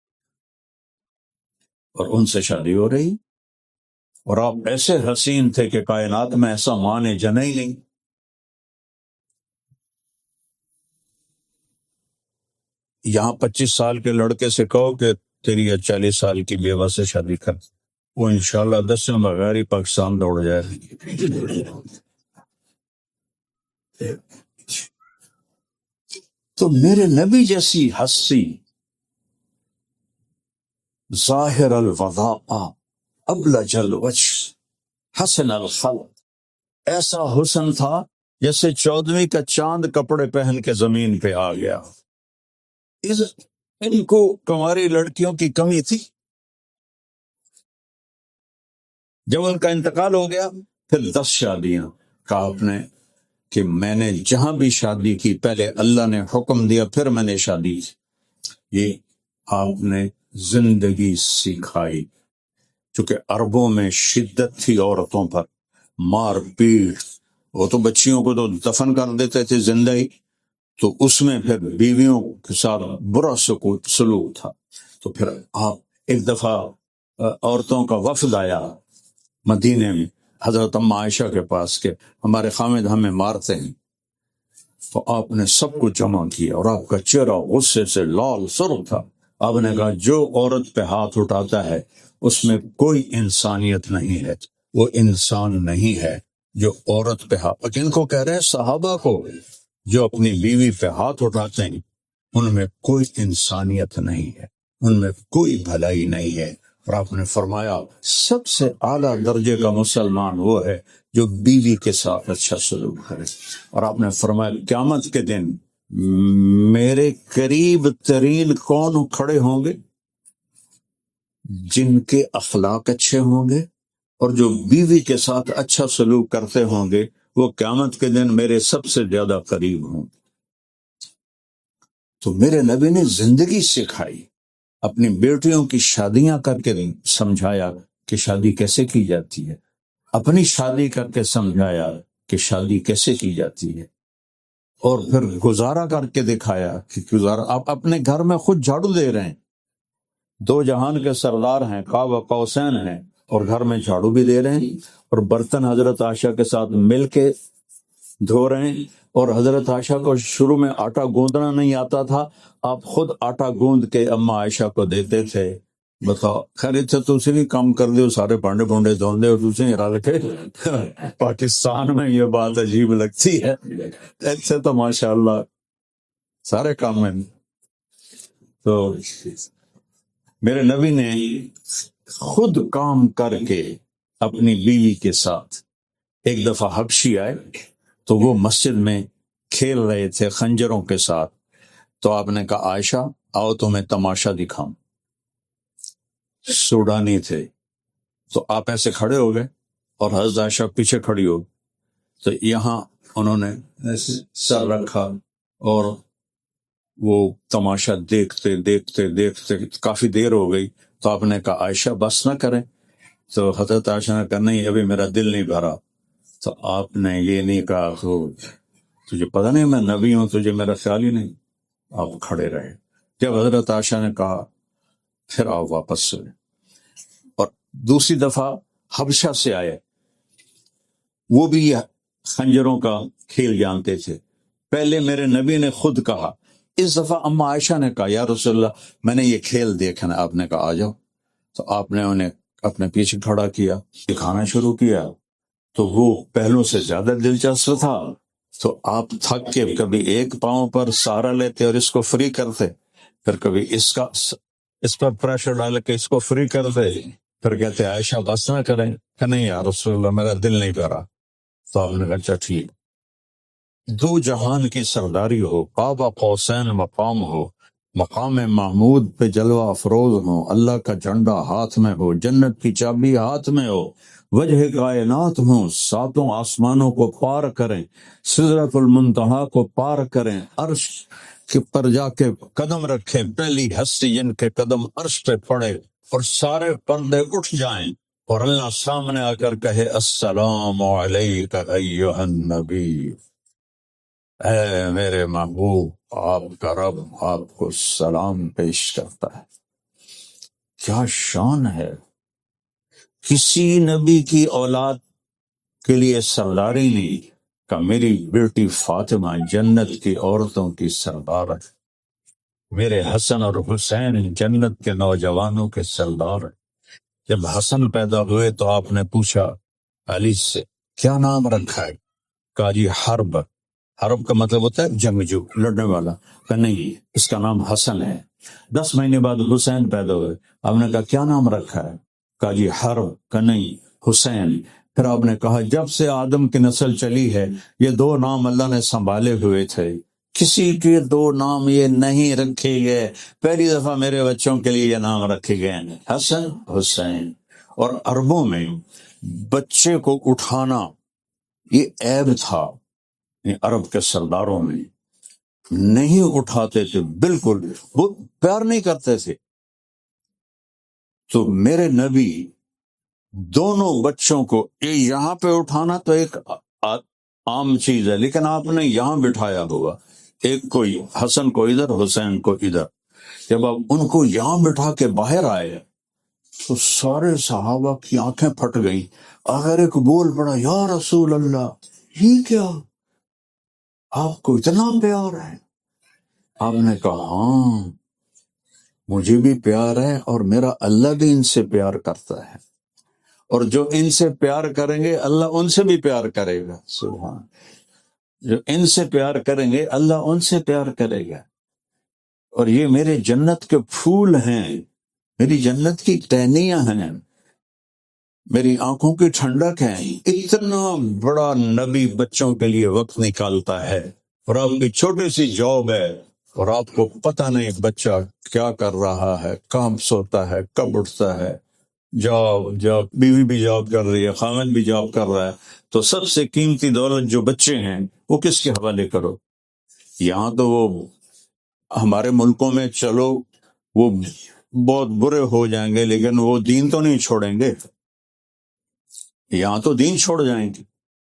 اور ان سے شادی ہو رہی، اور آپ ایسے حسین تھے کہ کائنات میں ایسا ماں نے جنا ہی نہیں۔ یہاں پچیس سال کے لڑکے سے کہو کہ تیری چالیس سال کی بیوہ سے شادی کر، وہ انشاءاللہ دس سے بغیر ہی پاکستان دوڑ جائے۔ تو میرے نبی جیسی ہستی، ظاہر الوضاء ابلج الوجه حسن الخلق، ایسا حسن تھا جیسے چودھویں کا چاند کپڑے پہن کے زمین پہ آ گیا۔ اس ان کو کنواری لڑکیوں کی کمی تھی۔ جب ان کا انتقال ہو گیا، پھر دس شادیاں، کہا آپ نے کہ میں نے جہاں بھی شادی کی، پہلے اللہ نے حکم دیا، پھر میں نے شادی کی۔ یہ آپ نے زندگی سکھائی، چونکہ عربوں میں شدت تھی عورتوں پر، مار پیٹ، وہ تو بچیوں کو تو دفن کر دیتے تھے زندہ ہی، تو اس میں پھر بیویوں کے ساتھ برا سلوک تھا۔ تو پھر آپ ایک دفعہ عورتوں کا وفد آیا مدینے میں حضرت ام عائشہ کے پاس کہ ہمارے خامد ہمیں مارتے ہیں، تو آپ نے سب کو جمع کیا، اور آپ کا چہرہ غصے سے لال سرخ تھا۔ آپ نے کہا جو عورت پہ ہاتھ اٹھاتا ہے اس میں کوئی انسانیت نہیں ہے، وہ انسان نہیں ہے جو عورت پہ ہاتھ، کن کو کہہ رہے ہیں؟ صحابہ کو، جو اپنی بیوی پہ ہاتھ اٹھاتے ہیں ان میں کوئی انسانیت نہیں ہے، ان میں کوئی بھلائی نہیں ہے۔ اور آپ نے فرمایا سب سے اعلیٰ درجے کا مسلمان وہ ہے جو بیوی کے ساتھ اچھا سلوک کرے۔ اور آپ نے فرمایا قیامت کے دن میرے قریب ترین کون کھڑے ہوں گے؟ جن کے اخلاق اچھے ہوں گے اور جو بیوی کے ساتھ اچھا سلوک کرتے ہوں گے، وہ قیامت کے دن میرے سب سے زیادہ قریب ہوں۔ تو میرے نبی نے زندگی سکھائی، اپنی بیٹیوں کی شادیاں کر کے سمجھایا کہ شادی کیسے کی جاتی ہے، اپنی شادی کر کے سمجھایا کہ شادی کیسے کی جاتی ہے، اور پھر گزارا کر کے دکھایا کہ گزارا آپ اپنے گھر میں خود جھاڑو دے رہے ہیں، دو جہان کے سردار ہیں، قاب قوسین ہیں، اور گھر میں جھاڑو بھی دے رہے ہیں، اور برتن حضرت عائشہ کے ساتھ مل کے دھو رہے ہیں۔ اور حضرت عائشہ کو شروع میں آٹا گوندنا نہیں آتا تھا، آپ خود آٹا گوند کے اما عائشہ کو دیتے تھے۔ بتاؤ، خیر اتنے تُسی بھی کام کر دے، سارے پانڈے پونڈے دھون دے، اور تُسی ہرا رکھے۔ پاکستان میں یہ بات عجیب لگتی ہے، ایسے تو ماشاءاللہ سارے کام میں۔ تو میرے نبی نے خود کام کر کے اپنی بیوی کے ساتھ، ایک دفعہ حبشی آئے تو وہ مسجد میں کھیل رہے تھے خنجروں کے ساتھ، تو آپ نے کہا عائشہ آؤ تمہیں تماشا دکھاؤں۔ سوڈانی تھے، تو آپ ایسے کھڑے ہو گئے اور حضرت عائشہ پیچھے کھڑی ہو، تو یہاں انہوں نے سر رکھا اور وہ تماشا دیکھتے دیکھتے دیکھتے کافی دیر ہو گئی۔ تو آپ نے کہا عائشہ بس نہ کریں، تو حضرت عائشہ نے کہا نہیں ابھی میرا دل نہیں بھرا۔ تو آپ نے یہ نہیں کہا تو تجھے پتہ نہیں میں نبی ہوں، تجھے میرا خیال ہی نہیں، آپ کھڑے رہے. جب حضرت عائشہ نے کہا پھر آپ واپس چلے. اور دوسری دفعہ حبشہ سے آئے، وہ بھی خنجروں کا کھیل جانتے تھے. پہلے میرے نبی نے خود کہا، اس دفعہ اما عائشہ نے کہا یا رسول اللہ میں نے یہ کھیل دیکھا نا. آپ نے کہا آ جاؤ. تو آپ نے انہیں اپنے پیچھے کھڑا کیا، دکھانا شروع کیا. تو وہ پہلوں سے زیادہ دلچسپ تھا. تو آپ تھک کے کبھی ایک پاؤں پر سہارا لیتے اور اس کو فری کرتے، پھر کبھی اس کا اس پر پریشر ڈال کے اس کو فری کرتے، پھر کہتے عائشہ بس نہ کریں. کہ نہیں یا رسول اللہ میرا دل نہیں کر رہا. تو آپ نے کہا اچھا ٹھیک. دو جہان کی سرداری ہو، قاب قوسین مقام ہو، مقام محمود پہ جلوہ افروز ہو، اللہ کا جھنڈا ہاتھ میں ہو، جنت کی چابی ہاتھ میں ہو، وجہ کائنات ہوں، ساتوں آسمانوں کو پار کریں، سدرۃ المنتہا کو پار کریں، عرش کے پر جا کے قدم رکھیں، پہلی ہستی جن کے قدم عرش پہ پڑے اور سارے پردے اٹھ جائیں اور اللہ سامنے آ کر کہے السلام علیک ایھا النبی. اے میرے محبوب، آپ کا رب آپ کو سلام پیش کرتا ہے. کیا شان ہے. کسی نبی کی اولاد کے لیے سرداری نہیں کہ میری بیٹی فاطمہ جنت کی عورتوں کی سردار ہے، میرے حسن اور حسین جنت کے نوجوانوں کے سردار ہیں. جب حسن پیدا ہوئے تو آپ نے پوچھا علی سے کیا نام رکھا ہے؟ کہا جی حرب. حرب کا مطلب ہوتا ہے جنگجو، لڑنے والا. کہ نہیں اس کا نام حسن ہے. دس مہینے بعد حسین پیدا ہوئے، آپ نے کہا کیا نام رکھا ہے؟ کہا جی حرب. کہ نہیں حسین. پھر آپ نے کہا جب سے آدم کی نسل چلی ہے یہ دو نام اللہ نے سنبھالے ہوئے تھے، کسی کے دو نام یہ نہیں رکھے گئے، پہلی دفعہ میرے بچوں کے لیے یہ نام رکھے گئے ہیں حسن حسین. اور عربوں میں بچے کو اٹھانا یہ عیب تھا، عرب کے سرداروں میں نہیں اٹھاتے تھے، بالکل وہ پیار نہیں کرتے تھے. تو میرے نبی دونوں بچوں کو یہاں پہ اٹھانا تو ایک عام چیز ہے، لیکن آپ نے یہاں بٹھایا ہوا، ایک کو حسن کو ادھر حسین کو ادھر. جب آپ ان کو یہاں بٹھا کے باہر آئے تو سارے صحابہ کی آنکھیں پھٹ گئی. آخر ایک بول پڑا یا رسول اللہ یہ کیا، آپ کو اتنا پیار ہے؟ آپ نے کہا ہاں مجھے بھی پیار ہے اور میرا اللہ بھی ان سے پیار کرتا ہے، اور جو ان سے پیار کریں گے اللہ ان سے بھی پیار کرے گا. سبحان. جو ان سے پیار کریں گے اللہ ان سے پیار کرے گا. اور یہ میرے جنت کے پھول ہیں، میری جنت کی ٹہنیاں ہیں، میری آنکھوں کی ٹھنڈک ہے. اتنا بڑا نبی بچوں کے لیے وقت نکالتا ہے، اور آپ کی چھوٹی سی جاب ہے اور آپ کو پتہ نہیں بچہ کیا کر رہا ہے، کہاں سوتا ہے، کب اٹھتا ہے. جاب جاب بیوی بھی جاب کر رہی ہے، خامد بھی جاب کر رہا ہے. تو سب سے قیمتی دولت جو بچے ہیں وہ کس کے حوالے کرو. یہاں تو وہ ہمارے ملکوں میں چلو وہ بہت برے ہو جائیں گے لیکن وہ دین تو نہیں چھوڑیں گے، یہاں تو دین چھوڑ جائیں گے.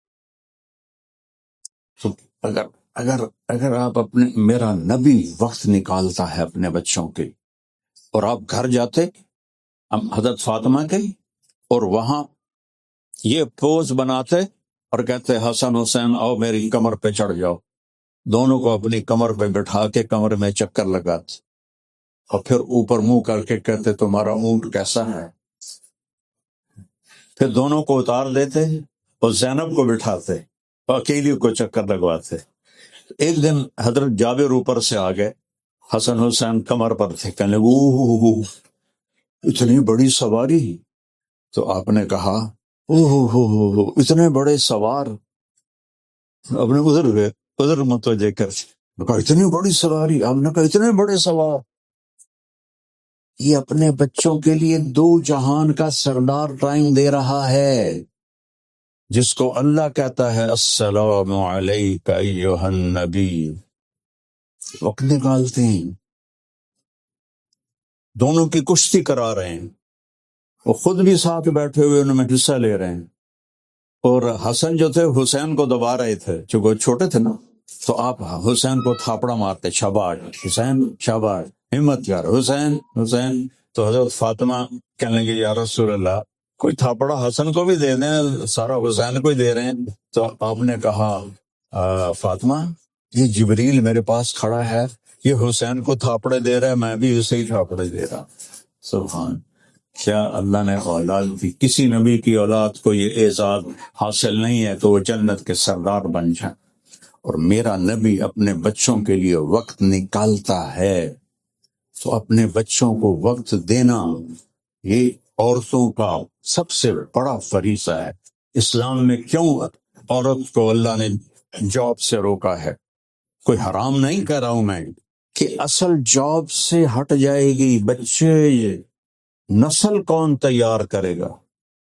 تو اگر اگر اگر آپ اپنے میرا نبی وقت نکالتا ہے اپنے بچوں کے، اور آپ گھر جاتے حضرت فاطمہ کے اور وہاں یہ پوز بناتے اور کہتے حسن حسین آؤ میری کمر پہ چڑھ جاؤ، دونوں کو اپنی کمر پہ بٹھا کے کمر میں چکر لگاتے اور پھر اوپر منہ کر کے کہتے تمہارا اونٹ کیسا ہے. پھر دونوں کو اتار دیتے اور زینب کو بٹھاتے اور اکیلی کو چکر لگواتے. ایک دن حضرت جابر اوپر سے آ گئے، حسن حسین کمر پر تھے، کہنے لگے اوہ اتنی بڑی سواری. تو آپ نے کہا اوہ ہو اتنے بڑے سوار، اپنے ادھر گئے ادھر متوجہ کر کہا اتنی بڑی سواری. آپ نے کہا اتنے بڑے سوار. یہ اپنے بچوں کے لیے دو جہان کا سردار ٹائم دے رہا ہے، جس کو اللہ کہتا ہے السلام علیک ایھا النبی. وقت نکالتے ہیں، دونوں کی کشتی کرا رہے ہیں، وہ خود بھی ساتھ بیٹھے ہوئے ان میں حصہ لے رہے ہیں. اور حسن جو تھے حسین کو دبا رہے تھے چونکہ چھوٹے تھے نا، تو آپ حسین کو تھاپڑا مارتے، شاباش حسین شاباش، ہمت یار حسین حسین. تو حضرت فاطمہ کہنے لگی یا رسول اللہ کوئی تھاپڑا حسن کو بھی دے دیں، سارا حسین کو ہی دے رہے ہیں. تو آپ نے کہا آ، فاطمہ یہ جبریل میرے پاس کھڑا ہے، یہ حسین کو تھاپڑے دے رہا ہے، میں بھی اسے ہی تھاپڑے دے رہا. سبحان. کیا اللہ نے اولاد دی. کسی نبی کی اولاد کو یہ اعزاز حاصل نہیں ہے کہ وہ جنت کے سردار بن جائیں، اور میرا نبی اپنے بچوں کے لیے وقت نکالتا ہے. تو اپنے بچوں کو وقت دینا یہ عورتوں کا سب سے بڑا فریضہ ہے. اسلام میں کیوں عورت کو اللہ نے جاب سے روکا ہے؟ کوئی حرام نہیں کہہ رہا ہوں میں، کہ اصل جاب سے ہٹ جائے گی، بچے یہ نسل کون تیار کرے گا؟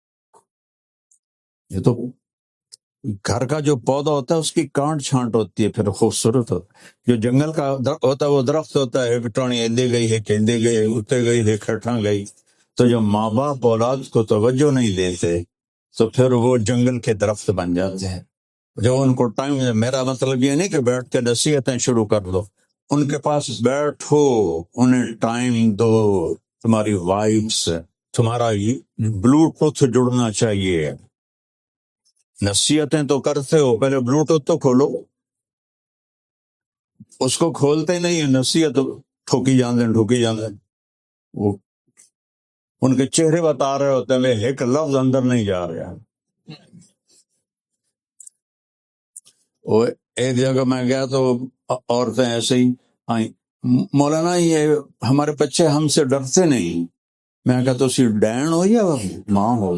یہ تو گھر کا جو پودا ہوتا ہے اس کی کانٹ چھانٹ ہوتی ہے، پھر خوبصورت ہوتا ہے. جو جنگل کا ہوتا ہے وہ درخت ہوتا ہے، پٹانی ایندے گئی ہے، کہندے گئی، اتے گئی ہے، کھٹاں گئی. تو جو ماں باپ اولاد کو توجہ نہیں دیتے تو پھر وہ جنگل کے درخت بن جاتے ہیں. جو ان کو ٹائم، میرا مطلب یہ نہیں کہ بیٹھ کے نصیحتیں شروع کر دو، ان کے پاس بیٹھو، انہیں ٹائم دو. تمہاری وائبس، تمہارا بلوٹوتھ جڑنا چاہیے. نصیحتیں تو کرتے ہو، پہلے بلوٹوتھ تو کھولو. اس کو کھولتے نہیں ہیں، نصیحت ٹھوکی جاندے ٹھوکی جاندے. وہ ان کے چہرے بتا رہے ہوتے ہیں، ایک لفظ اندر نہیں جا رہا. وہ ایک جگہ میں گیا تو عورتیں ایسے ہی آئیں، مولانا یہ ہمارے بچے ہم سے ڈرتے نہیں. میں کہا تو سی ڈین ہو یا ماں ہو؟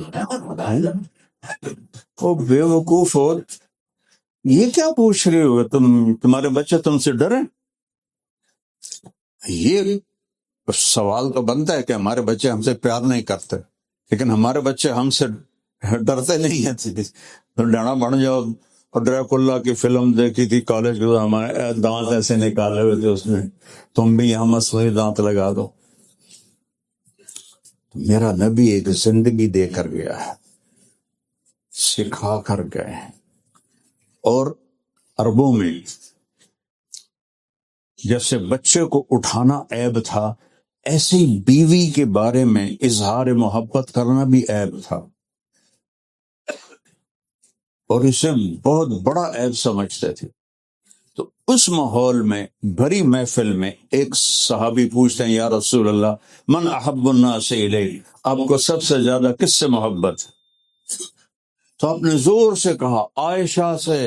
وہ بے وقوف ہو، یہ کیا پوچھ رہے ہو؟ تم تمہارے بچے تم سے ڈرے؟ یہ سوال تو بنتا ہے کہ ہمارے بچے ہم سے پیار نہیں کرتے، لیکن ہمارے بچے ہم سے ڈرتے نہیں ہیں. تو ڈرنا بڑھ جاؤ. اور ڈریکولا کی فلم دیکھی تھی کالج کے، ہمارے دانت ایسے نکالے ہوئے تھے اس میں، تم بھی یہاں مصنوعی دانت لگا دو. میرا نبی ایک زندگی دے کر گیا ہے، سکھا کر گئے ہیں. اور عربوں میں جیسے بچے کو اٹھانا عیب تھا، ایسے ہی بیوی کے بارے میں اظہار محبت کرنا بھی عیب تھا، اور اسے بہت بڑا عیب سمجھتے تھے. تو اس ماحول میں بھری محفل میں ایک صحابی پوچھتے ہیں یا رسول اللہ من احب الناس الیک، آپ کو سب سے زیادہ کس سے محبت؟ تو آپ نے زور سے کہا عائشہ سے.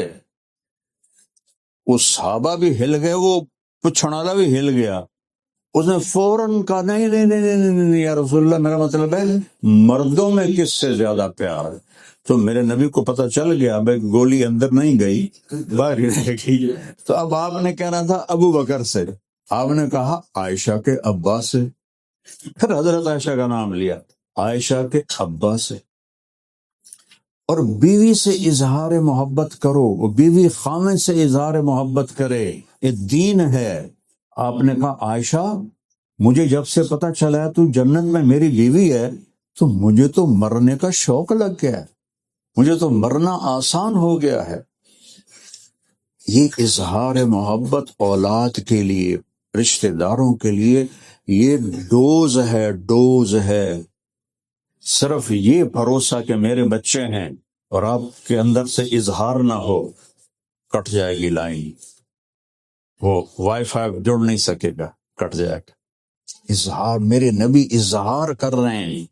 وہ صحابہ بھی ہل گئے، وہ پوچھنے والا بھی ہل گیا. اس نے فوراً کہا نہیں نہیں نہیں نہیں یا رسول اللہ، میرا مطلب ہے مردوں میں کس سے زیادہ پیار ہے. تو میرے نبی کو پتہ چل گیا بھائی گولی اندر نہیں گئی، باہر رہ گئی. تو اب آپ نے کہنا تھا ابو بکر سے، آپ نے کہا عائشہ کے ابا سے. پھر حضرت عائشہ کا نام لیا، عائشہ کے ابا سے. اور بیوی سے اظہار محبت کرو، وہ بیوی خامن سے اظہار محبت کرے، یہ دین ہے. آپ نے کہا عائشہ مجھے جب سے پتہ چلا ہے تو جنت میں میری بیوی ہے تو مجھے تو مرنے کا شوق لگ گیا ہے، مجھے تو مرنا آسان ہو گیا ہے. یہ اظہار محبت اولاد کے لیے، رشتہ داروں کے لیے یہ ڈوز ہے، ڈوز ہے. صرف یہ بھروسہ کہ میرے بچے ہیں اور آپ کے اندر سے اظہار نہ ہو، کٹ جائے گی لائن، وہ وائی فائی جڑ نہیں سکے گا، کٹ جائے گا. اظہار، میرے نبی اظہار کر رہے ہیں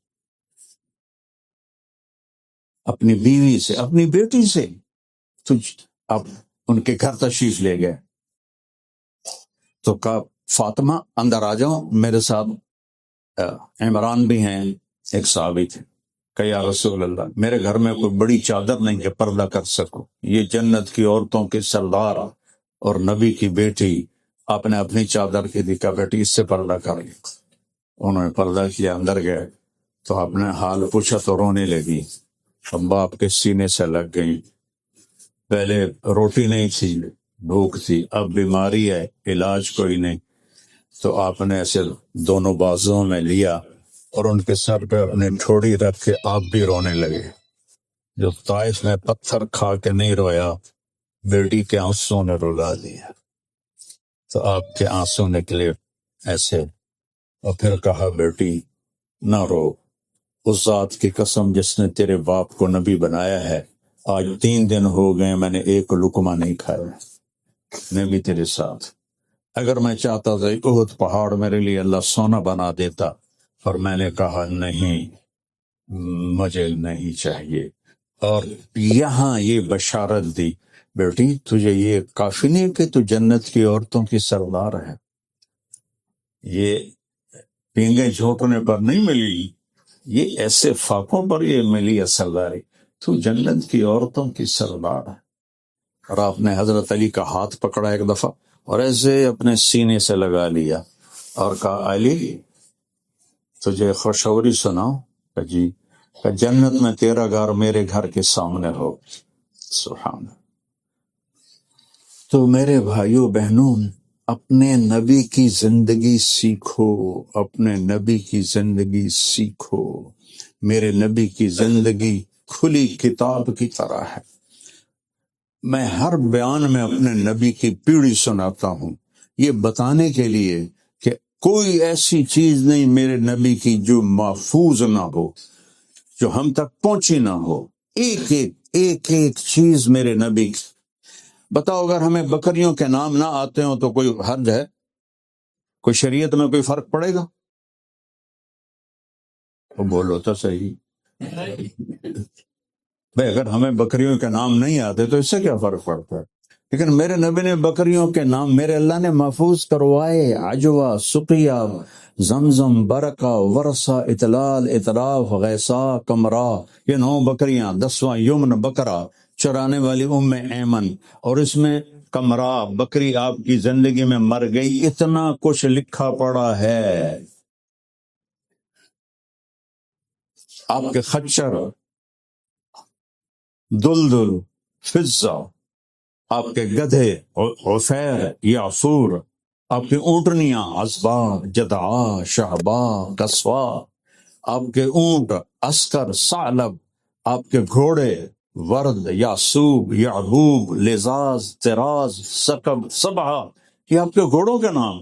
اپنی بیوی سے، اپنی بیٹی سے. تو اب ان کے گھر تشریف لے گئے تو کہا فاطمہ اندر آ جاؤ میرے ساتھ. عمران بھی ہیں ایک صحابی تھے. کہ یا رسول اللہ میرے گھر میں کوئی بڑی چادر نہیں کہ پردہ کر سکو، یہ جنت کی عورتوں کے سردار اور نبی کی بیٹی، آپ نے اپنی چادر کی دیکھا بیٹی اس سے پردہ کر. انہوں نے پردہ کیا، اندر گئے تو آپ نے حال پوچھا تو رونے لگی، ابا آپ کے سینے سے لگ گئی. پہلے روٹی نہیں تھی، بھوک تھی، اب بیماری ہے، علاج کوئی نہیں. تو آپ نے ایسے دونوں بازوؤں میں لیا اور ان کے سر پہ اپنے ٹھوڑی رکھ کے آپ بھی رونے لگے. جو طائف میں پتھر کھا کے نہیں رویا، بیٹی کے آنسوں نے رلا دیا، تو آپ کے آنسوں نکلے ایسے، اور پھر کہا بیٹی نہ رو، اس ذات کی قسم جس نے تیرے باپ کو نبی بنایا ہے، آج تین دن ہو گئے میں نے ایک لقمہ نہیں کھایا، میں بھی تیرے ساتھ۔ اگر میں چاہتا تھا احد پہاڑ میرے لیے اللہ سونا بنا دیتا، اور میں نے کہا نہیں، مجھے نہیں چاہیے۔ اور یہاں یہ بشارت دی، بیٹی تجھے یہ کافی نہیں کہ تو جنت کی عورتوں کی سردار ہے، یہ پینگے جھونکنے پر نہیں ملی، یہ ایسے فاقوں پر یہ ملی ہے سرداری، تو جنت کی عورتوں کی سردار ہے۔ اور آپ نے حضرت علی کا ہاتھ پکڑا ایک دفعہ اور ایسے اپنے سینے سے لگا لیا اور کہا علی تجھے خوشخبری سناؤں؟ کہ جی، کہ جنت میں تیرا گھر میرے گھر کے سامنے ہو۔ سبحان اللہ۔ تو میرے بھائیوں بہنوں، اپنے نبی کی زندگی سیکھو، اپنے نبی کی زندگی سیکھو۔ میرے نبی کی زندگی کھلی کتاب کی طرح ہے۔ میں ہر بیان میں اپنے نبی کی پیڑھی سناتا ہوں، یہ بتانے کے لیے کہ کوئی ایسی چیز نہیں میرے نبی کی جو محفوظ نہ ہو، جو ہم تک پہنچی نہ ہو۔ ایک ایک ایک ایک چیز میرے نبی کی۔ بتاؤ اگر ہمیں بکریوں کے نام نہ آتے ہوں تو کوئی حرج ہے؟ کوئی شریعت میں کوئی فرق پڑے گا؟ تو بولو تو صحیح بھئی، اگر ہمیں بکریوں کے نام نہیں آتے تو اس سے کیا فرق پڑتا ہے؟ لیکن میرے نبی نے بکریوں کے نام میرے اللہ نے محفوظ کروائے۔ عجوہ، سقیہ، زمزم، برکہ، ورثہ، اطلال، اطراف، غیثا، کمرا، یہ نو بکریاں، دسواں یمن بکرا، چرانے والی ام ایمن، اور اس میں کمرا بکری آپ کی زندگی میں مر گئی۔ اتنا کچھ لکھا پڑا ہے۔ آپ کے خچر، دلدل، فضہ، آپ کے گدھے، عفیر، یعصور، آپ کے اونٹنیاں، اسبا، جدعا، شہبا، کسوا، آپ کے اونٹ، عسکر، ثعلب، آپ کے گھوڑے، ورد، یعصوب، یعبوب، لزاز، تراز، سکب، سبحہ، یہ آپ کے گھوڑوں کے نام۔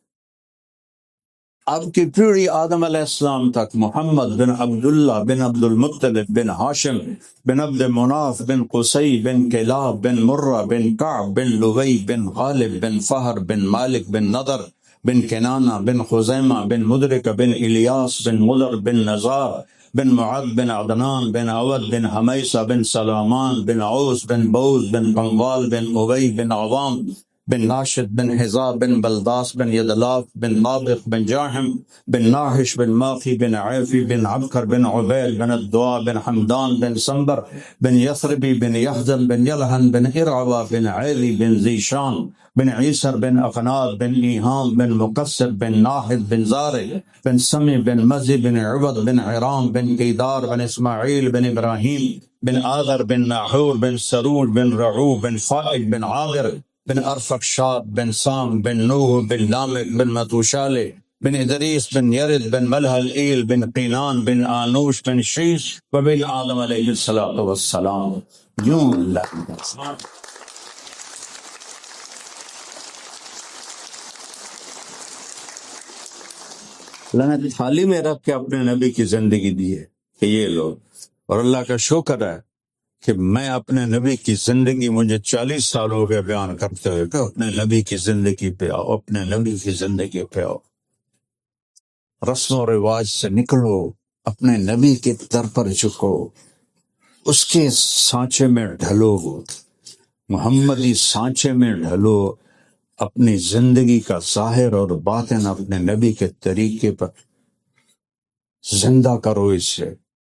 آپ کی پیڑھی آدم علیہ السلام تک، محمد بن عبداللہ بن عبد المطلب بن ہاشم بن عبد مناف بن قصی بن کلاب بن مرہ بن کعب بن لغی بن غالب بن فہر بن مالک بن نضر بن کنانہ بن خزیمہ بن مدرک بن الیاس بن مضر بن نزار بن معد بن عدنان بن عود بن حمیسہ بن سلامان بن عوس بن بوز بن قنوال بن ابی بن عوام بن ناشد بن حزاب بن بلداس بن یدلاف بن نابق بن جاحم بن ناحش بن ماقی بن عیفی بن عبکر بن عبیل بن الدعا بن حمدان بن سنبر بن یثربی بن یحزن بن یلحن بن ارعوہ بن عیلی بن زیشان بن عیسر بن اقناد بن ایہام بن مقصر بن ناحد بن زارع بن سمی بن مزی بن عبد بن عرام بن قیدار بن اسماعیل بن ابراہیم بن آذر بن ناحور بن سرور بن رعو بن فائق بن عاغر بن ارفقشاد بن سام بن نوح بن لامک بن متوشالے بن ادریس بن یرد بن ملحل ایل بن قینان بن آنوش بن شیش وبن آدم علیہ الصلوۃ والسلام۔ یوں اللہ اللہ نے تھالی میں رکھ کے اپنے نبی کی زندگی دی ہے کہ یہ لو، اور اللہ کا شکر ہے کہ میں اپنے نبی کی زندگی، مجھے چالیس سال ہو گئے بیان کرتے ہوئے کہ اپنے نبی کی زندگی پہ آؤ، اپنے نبی کی زندگی پہ آؤ، رسم و رواج سے نکلو، اپنے نبی کے در پر جھکو، اس کے سانچے میں ڈھلو، محمدی سانچے میں ڈھلو، اپنی زندگی کا ظاہر اور باطن اپنے نبی کے طریقے پر زندہ کرو۔ اس سے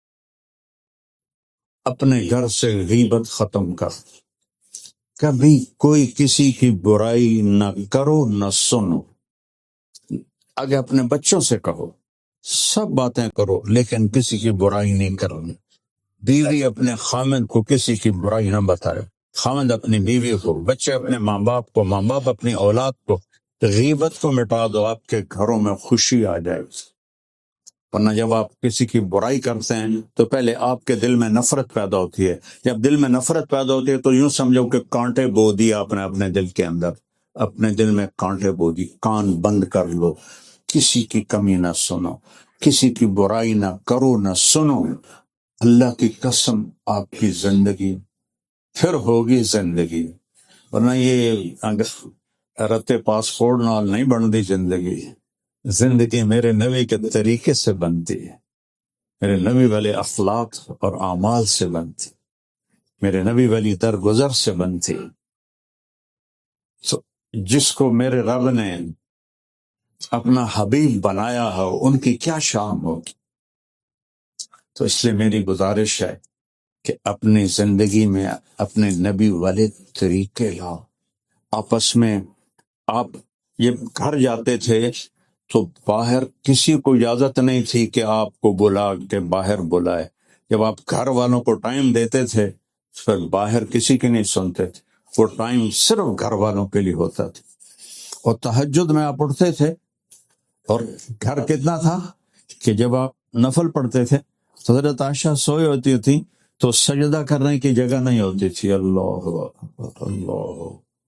اپنے گھر سے غیبت ختم کر، کبھی کوئی کسی کی برائی نہ کرو نہ سنو۔ آگے اپنے بچوں سے کہو، سب باتیں کرو لیکن کسی کی برائی نہیں کرو۔ بیوی اپنے خامند کو کسی کی برائی نہ بتائے، خامند اپنی بیوی کو، بچے اپنے ماں باپ کو، ماں باپ اپنی اولاد کو۔ غیبت کو مٹا دو، آپ کے گھروں میں خوشی آ جائے۔ ورنہ جب آپ کسی کی برائی کرتے ہیں تو پہلے آپ کے دل میں نفرت پیدا ہوتی ہے. جب دل میں نفرت پیدا ہوتی ہے تو یوں سمجھو کہ کانٹے بو دیا آپ نے اپنے دل کے اندر، اپنے دل میں کانٹے بو دی. کان بند کر لو، کسی کی کمی نہ سنو، کسی کی برائی نہ کرو نہ سنو. اللہ کی قسم آپ کی زندگی پھر ہوگی زندگی. ورنہ یہ رتے پاسپورٹ نال نہیں بنتی زندگی. زندگی میرے نبی کے طریقے سے بنتی ہے، میرے نبی والے اخلاق اور اعمال سے بنتی، میرے نبی والی درگزر سے بنتی. تو جس کو میرے رب نے اپنا حبیب بنایا ہو ان کی کیا شان ہوگی. تو اس لیے میری گزارش ہے کہ اپنی زندگی میں اپنے نبی والے طریقے لاؤ. آپس میں آپ یہ گھر جاتے تھے تو باہر کسی کو اجازت نہیں تھی کہ آپ کو بلا کے باہر بلائے. جب آپ گھر والوں کو ٹائم دیتے تھے پھر باہر کسی کی نہیں سنتے تھے. وہ ٹائم صرف گھر والوں کے لیے ہوتا تھا. اور تہجد میں آپ اٹھتے تھے اور گھر کتنا تھا کہ جب آپ نفل پڑھتے تھے تو حضرت عائشہ سوئی ہوتی تھی تو سجدہ کرنے کی جگہ نہیں ہوتی تھی. اللہ اللہ،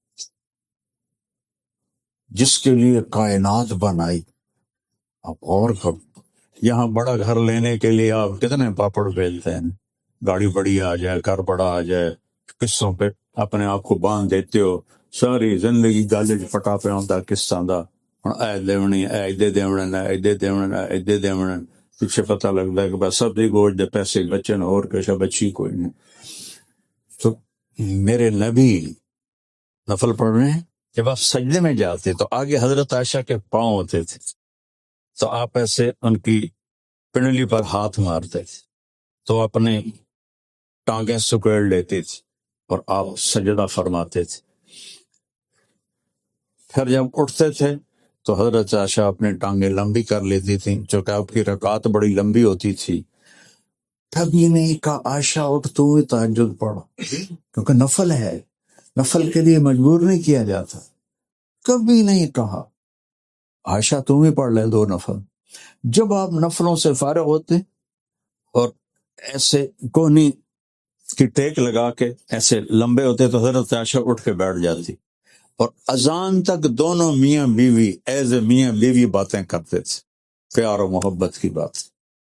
جس کے لیے کائنات بنائی. آپ اور کب یہاں بڑا گھر لینے کے لیے آپ کتنے پاپڑ بیلتے ہیں، گاڑی بڑی آ جائے، گھر بڑا آ جائے، قصوں پہ اپنے آپ کو باندھ دیتے ہو. ساری زندگی گالج پٹا پہ آتا قصہ دا اے دیونی اے ادے دیونا اے ادے دیونا اے ادے دیونا. پیچھے پتہ لگتا ہے کہ بس سب دی گوشت دے پیسے بچے نے اور کچھ بچی کوئی نہیں. تو میرے نبی نفل پڑھ رہے ہیں، جب آپ سجدے میں جاتے تو آگے حضرت عائشہ کے پاؤں ہوتے تھے تو آپ ایسے ان کی پنڈلی پر ہاتھ مارتے تھے تو اپنے ٹانگیں سکیڑ لیتے تھے اور آپ سجدہ فرماتے تھے. پھر جب اٹھتے تھے تو حضرت عائشہ اپنے ٹانگیں لمبی کر لیتی تھیں چونکہ آپ کی رکعت بڑی لمبی ہوتی تھی. کبھی نہیں کہا عائشہ اٹھ تو تہجد پڑھ، کیونکہ نفل ہے، نفل کے لیے مجبور نہیں کیا جاتا. کبھی نہیں کہا عائشہ تم ہی پڑھ لے دو نفل. جب آپ نفلوں سے فارغ ہوتے اور ایسے کونی کی ٹیک لگا کے ایسے لمبے ہوتے تو حضرت عائشہ اٹھ کے بیٹھ جاتی اور اذان تک دونوں میاں بیوی ایز اے میاں بیوی باتیں کرتے تھے، پیار و محبت کی بات.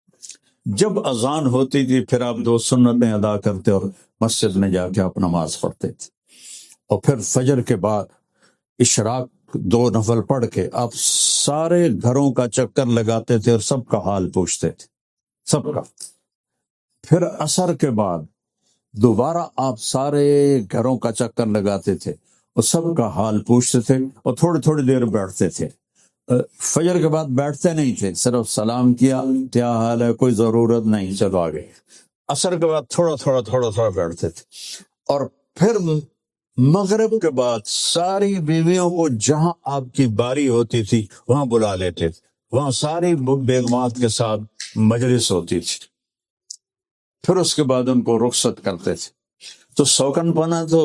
جب اذان ہوتی تھی پھر آپ دو سنتیں ادا کرتے اور مسجد میں جا کے آپ نماز پڑھتے تھے. اور پھر فجر کے بعد اشراق دو نفل پڑھ کے آپ سارے گھروں کا چکر لگاتے تھے اور سب کا حال پوچھتے تھے، سب کا. پھر عصر کے بعد دوبارہ آپ سارے گھروں کا چکر لگاتے تھے اور سب کا حال پوچھتے تھے اور تھوڑی تھوڑی دیر بیٹھتے تھے. فجر کے بعد بیٹھتے نہیں تھے، صرف سلام کیا، کیا حال ہے، کوئی ضرورت نہیں، چلو آگے. عصر کے بعد تھوڑا تھوڑا تھوڑا تھوڑا بیٹھتے تھے. اور پھر مغرب کے بعد ساری بیویوں کو جہاں آپ کی باری ہوتی تھی وہاں بلا لیتے تھے، وہاں ساری بیگمات کے ساتھ مجلس ہوتی تھی. پھر اس کے بعد ان کو رخصت کرتے تھے. تو سوکن پنا تو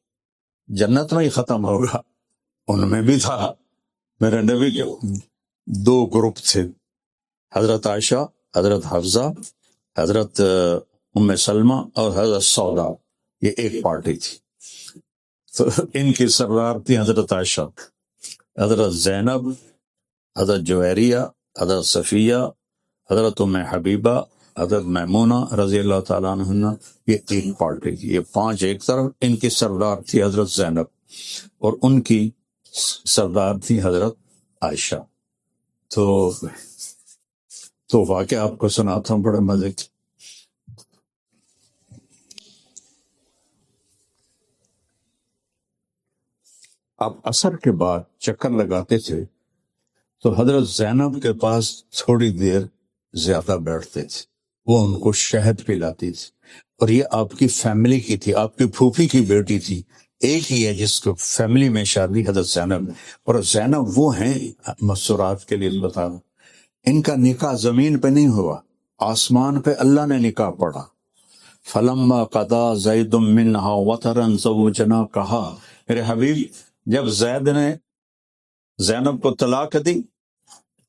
جنت میں ہی ختم ہوگا، ان میں بھی تھا. میرے نبی کے دو گروپ تھے، حضرت عائشہ، حضرت حفصہ، حضرت ام سلمہ اور حضرت سودا. یہ ایک پارٹی تھی. تو ان کی سردار تھی حضرت عائشہ، حضرت زینب، حضرت جویریہ، حضرت صفیہ، حضرت ام حبیبہ، حضرت میمونہ رضی اللہ تعالیٰ عنہ. یہ ایک پارٹی تھی، یہ پانچ ایک طرف. ان کی سردار تھی حضرت زینب اور ان کی سردار تھی حضرت عائشہ. تو تو واقعہ آپ کو سناتا ہوں، بڑے مزے کی. آپ عصر کے بعد چکر لگاتے تھے تو حضرت زینب کے پاس تھوڑی دیر زیادہ بیٹھتے تھے، وہ ان کو شہد پلاتی تھی. اور یہ آپ کی فیملی کی تھی، آپ کی پھوپھی کی بیٹی تھی. ایک ہی ہے جس کو فیملی میں شادی حضرت زینب. اور زینب وہ ہیں مسورات کے لیے بتا رہا ہوں، ان کا نکاح زمین پہ نہیں ہوا، آسمان پہ اللہ نے نکاح پڑھا. فلما قضا زید منہا وطرا زوجنا کہا. میرے حبیب جب زید نے زینب کو طلاق دی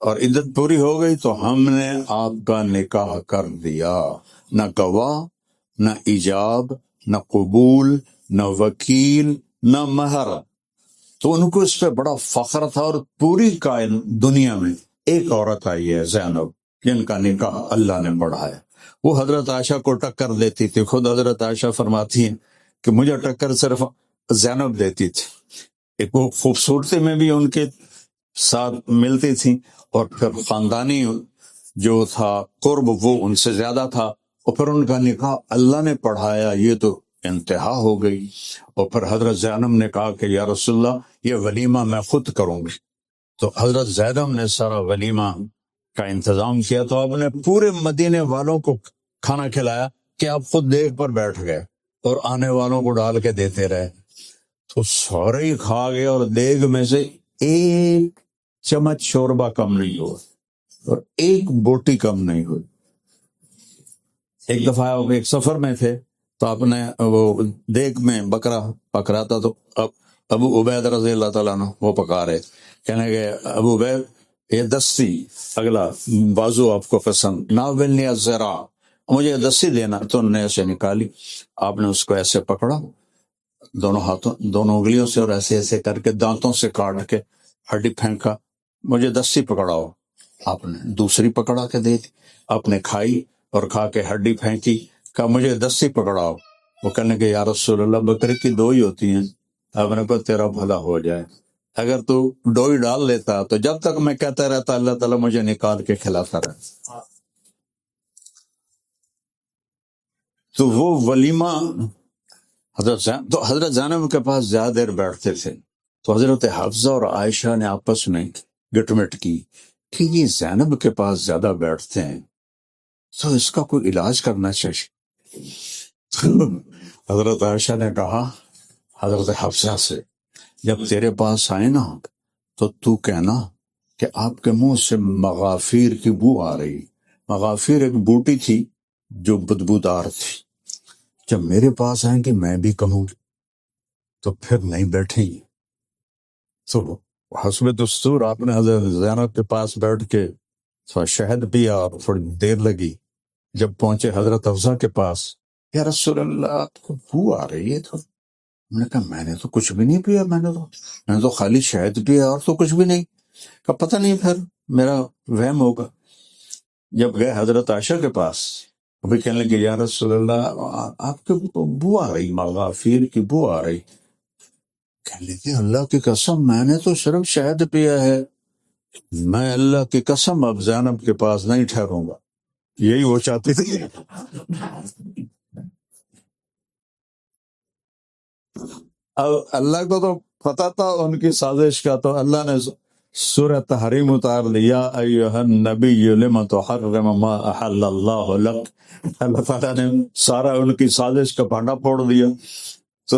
اور عدت پوری ہو گئی تو ہم نے آپ کا نکاح کر دیا، نہ گواہ، نہ ایجاب، نہ قبول، نہ وکیل، نہ مہر۔ تو ان کو اس پہ بڑا فخر تھا، اور پوری کائن دنیا میں ایک عورت آئی ہے زینب، جن کا نکاح اللہ نے پڑھایا۔ وہ حضرت عائشہ کو ٹکر دیتی تھی، خود حضرت عائشہ فرماتی ہیں کہ مجھے ٹکر صرف زینب دیتی تھی، ایک وہ خوبصورتی میں بھی ان کے ساتھ ملتی تھی، اور پھر خاندانی جو تھا قرب وہ ان سے زیادہ تھا، اور پھر ان کا نکاح اللہ نے پڑھایا، یہ تو انتہا ہو گئی۔ اور پھر حضرت زینب نے کہا کہ یا رسول اللہ یہ ولیمہ میں خود کروں گی، تو حضرت زینب نے سارا ولیمہ کا انتظام کیا، تو آپ نے پورے مدینے والوں کو کھانا کھلایا کہ آپ خود دیگ پر بیٹھ گئے اور آنے والوں کو ڈال کے دیتے رہے، تو سارے ہی کھا گئے، اور دیگ میں سے ایک چمچ شوربہ کم نہیں ہوا اور ایک بوٹی کم نہیں ہوئی۔ ایک دفعہ آپ ایک سفر میں تھے تو آپ نے وہ دیگ میں بکرا پک رہا تھا، تو اب ابو عبید رضی اللہ تعالیٰ عنہ وہ پکا رہے، کہنے کہ ابو عبید یہ دستی اگلا بازو آپ کو پسند، ناولنی الذرا، مجھے دستی دینا، تو انہوں نے ایسے نکالی، آپ نے اس کو ایسے پکڑا دونوں ہاتھوں دونوں انگلیوں سے، اور ایسے ایسے کر کے دانتوں سے کاٹ کے ہڈی پھینکا، مجھے دستی پکڑاؤ، آپ نے دوسری پکڑا کے دے دی، آپ نے کھائی اور کھا کے ہڈی پھینکی، کہا مجھے دستی پکڑاؤ، وہ کہنے کہ یا رسول اللہ بکرے کی دو ہی ہوتی ہیں، آپ نے کہا تیرا بھلا ہو جائے، اگر تو ڈوئی ڈال لیتا تو جب تک میں کہتا رہتا اللہ تعالیٰ مجھے نکال کے کھلاتا رہتا۔ تو وہ ولیمہ حضرت زین تو حضرت زینب کے پاس زیادہ دیر بیٹھتے تھے، تو حضرت حفصہ اور عائشہ نے آپس میں گٹمٹ کی کہ یہ زینب کے پاس زیادہ بیٹھتے ہیں تو اس کا کوئی علاج کرنا چاہیے۔ تو حضرت عائشہ نے کہا حضرت حفصہ سے جب تیرے پاس آئے نا تو تو کہنا کہ آپ کے منہ سے مغافیر کی بو آ رہی۔ مغافیر ایک بوٹی تھی جو بدبودار تھی، جب میرے پاس آئیں گی میں بھی کہوں گی تو پھر نہیں بیٹھیں گی۔ تو حسب دستور آپ نے حضرت زینب کے پاس بیٹھ کے تھوڑا شہد پیا اور تھوڑی دیر لگی، جب پہنچے حضرت حفصہ کے پاس، یا رسول اللہ آپ کو بو آ رہی ہے، تو میں نے کہا میں نے تو کچھ بھی نہیں پیا، میں نے تو میں نے تو خالی شہد پیا اور تو کچھ بھی نہیں، کہ پتہ نہیں پھر میرا وہم ہوگا۔ جب گئے حضرت عائشہ کے پاس، ابھی کہنے لگے یا رسول اللہ آپ کے بو آ رہی، مغافیر کی بو آ رہی۔ کہنے لگے اللہ کی قسم میں نے تو صرف شہد پیا ہے، میں اللہ کی قسم اب زینب کے پاس نہیں ٹھہروں گا۔ یہی وہ چاہتی تھی۔ اب اللہ کو تو پتا تھا ان کی سازش کا، تو اللہ نے سورہ تحریم اتار لیا، ایھا النبی لم تحرم ما احل اللہ لک۔ اللہ تعالیٰ نے سارا ان کی سازش کا پانڈا پھوڑ دیا۔ تو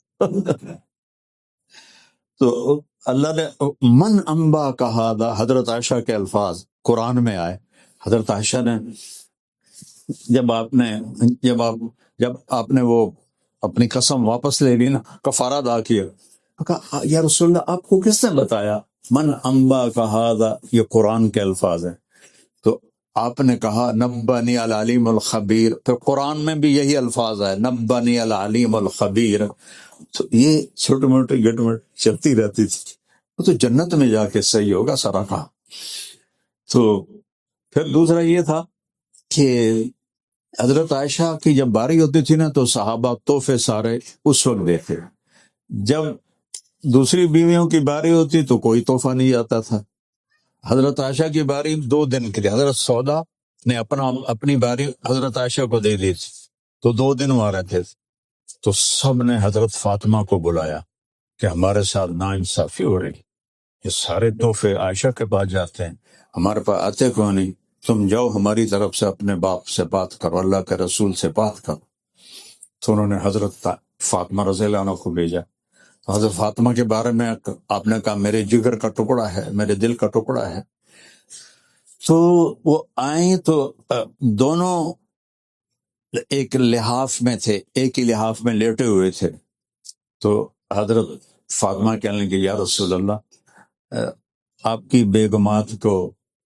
تو اللہ نے من انبا کہا تھا، حضرت عائشہ کے الفاظ قرآن میں آئے۔ حضرت عائشہ نے جب آپ نے جب آپ جب آپ نے وہ اپنی قسم واپس لے لی نا، کفارہ ادا کیا، کہا یا رسول اللہ آپ کو کس نے بتایا من انبا کہا تھا، یہ قرآن کے الفاظ ہیں۔ تو آپ نے کہا نبانی العلیم الخبیر، پھر قرآن میں بھی یہی الفاظ ہے نبانی العلیم الخبیر۔ تو یہ چھوٹی موٹی گٹ مٹ چلتی رہتی تھی، وہ تو جنت میں جا کے صحیح ہوگا سارا کہا۔ تو پھر دوسرا یہ تھا کہ حضرت عائشہ کی جب باری ہوتی تھی نا تو صحابہ تحفے سارے اس وقت دیتے، جب دوسری بیویوں کی باری ہوتی تو کوئی تحفہ نہیں آتا تھا۔ حضرت عائشہ کی باری دو دن کے لیے، حضرت سودا نے اپنا اپنی باری حضرت عائشہ کو دے دی تھی، تو دو دن وہاں رہتے تھے، تو سب نے حضرت فاطمہ کو بلایا کہ ہمارے ساتھ ناانصافی ہو رہی، یہ سارے تحفے عائشہ کے پاس جاتے ہیں، ہمارے پاس آتے کیوں نہیں؟ تم جاؤ ہماری طرف سے اپنے باپ سے بات کرو، اللہ کے رسول سے بات کرو۔ تو انہوں نے حضرت فاطمہ رضی اللہ عنہ کو بھیجا۔ حضرت فاطمہ کے بارے میں آپ نے کہا میرے جگر کا ٹکڑا ہے، میرے دل کا ٹکڑا ہے۔ تو وہ آئیں تو دونوں ایک لحاف میں تھے، ایک ہی لحاف میں لیٹے ہوئے تھے۔ تو حضرت فاطمہ کہنے لگی یا رسول اللہ آپ کی بیگمات کو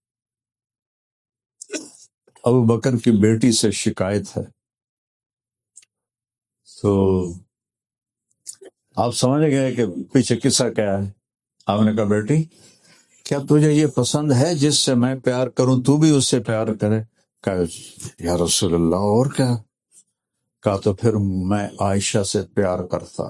ابو بکر کی بیٹی سے شکایت ہے. تو آپ سمجھ گئے کہ پیچھے قصہ کیا ہے. آپ نے کہا بیٹی کیا تجھے یہ پسند ہے جس سے میں پیار کروں تو بھی اس سے پیار کرے؟ کہا یا رسول اللہ اور کیا؟ کہا تو پھر میں عائشہ سے پیار کرتا.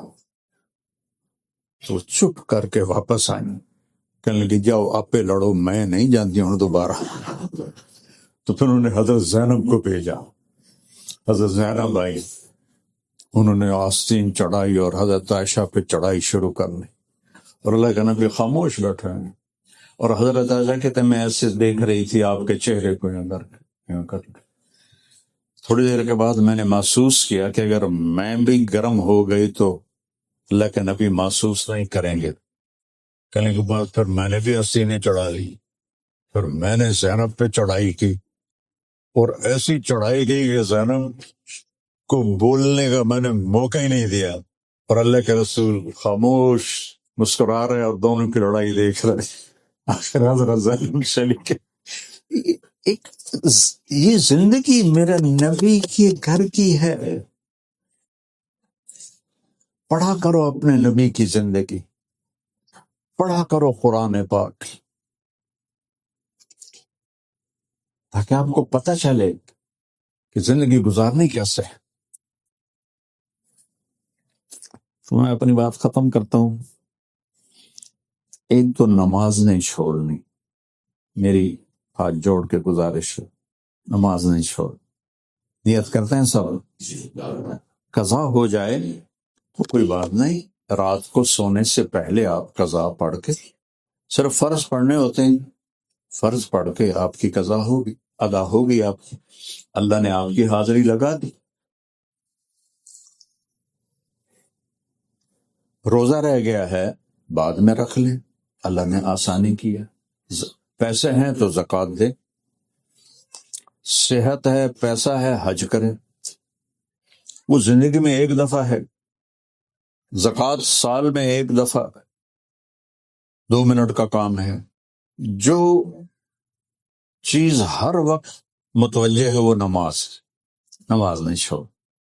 تو چپ کر کے واپس آئیں. کہنے لگی جاؤ آپ پہ لڑو، میں نہیں جانتی ہوں دوبارہ. تو پھر انہوں نے حضرت زینب کو بھیجا. حضرت زینب آئی، انہوں نے آستین چڑھائی اور حضرت عائشہ پہ چڑھائی شروع کر لی. اور اللہ کا نبی خاموش بیٹھے ہیں. اور حضرت عائشہ کہتے ہیں میں ایسے دیکھ رہی تھی آپ کے چہرے کو اندر کر. تھوڑی دیر کے بعد میں نے محسوس کیا کہ اگر میں بھی گرم ہو گئی تو اللہ کے نبی محسوس نہیں کریں گے. کہنے کے بعد پھر میں نے بھی آستینیں چڑھا لی. پھر میں نے زینب پہ چڑھائی کی اور ایسی چڑھائی کی کہ زینب کو بولنے کا میں نے موقع ہی نہیں دیا. اور اللہ کے رسول خاموش مسکرا رہے اور دونوں کی لڑائی دیکھ رہے. آخر حضرت زینب چلی گئی. ایک یہ زندگی میرے نبی کے گھر کی ہے. پڑھا کرو اپنے نبی کی زندگی، پڑھا کرو قرآن پاک، تاکہ آپ کو پتہ چلے کہ زندگی گزارنی کیسے ہے. تو میں اپنی بات ختم کرتا ہوں. ایک تو نماز نہیں چھوڑنی، میری ہاتھ جوڑ کے گزارش ہے، نماز نہیں چھوڑ. نیت کرتے ہیں سب، قضا ہو جائے تو کوئی بات نہیں، رات کو سونے سے پہلے آپ قضا پڑھ کے، صرف فرض پڑھنے ہوتے ہیں، فرض پڑھ کے آپ کی قضا ہوگی، ادا ہوگی. آپ کی اللہ نے آپ کی حاضری لگا دی. روزہ رہ گیا ہے بعد میں رکھ لیں، اللہ نے آسانی کی ہے. پیسے ہیں تو زکوٰۃ دے، صحت ہے، پیسہ ہے، حج کریں. وہ زندگی میں ایک دفعہ ہے، زکوٰۃ سال میں ایک دفعہ، دو منٹ کا کام ہے. جو چیز ہر وقت متوجہ ہے وہ نماز، نماز نہیں چھوڑ.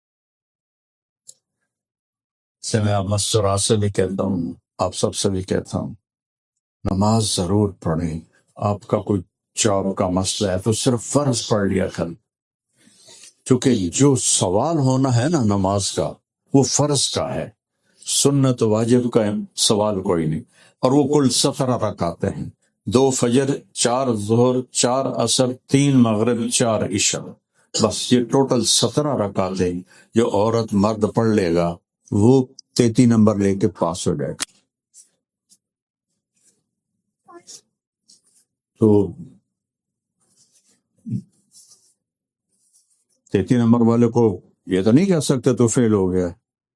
سے میں آپ مسرات سے بھی کہتا ہوں، آپ سب سے بھی کہتا ہوں، نماز ضرور پڑھیں. آپ کا کوئی جاب کا مسئلہ ہے تو صرف فرض پڑھ لیا کر، کیونکہ جو سوال ہونا ہے نا نماز کا وہ فرض کا ہے، سنت واجب کا سوال کوئی نہیں. اور وہ کل سترہ رکعتیں ہیں، دو فجر، چار ظہر، چار عصر، تین مغرب، چار عشاء، بس یہ ٹوٹل سترہ رکعتیں جو عورت مرد پڑھ لے گا وہ تیتی نمبر لے کے پاس ہو جائے گا. تو تیتی نمبر والے کو یہ تو نہیں کہہ سکتے تو فیل ہو گیا.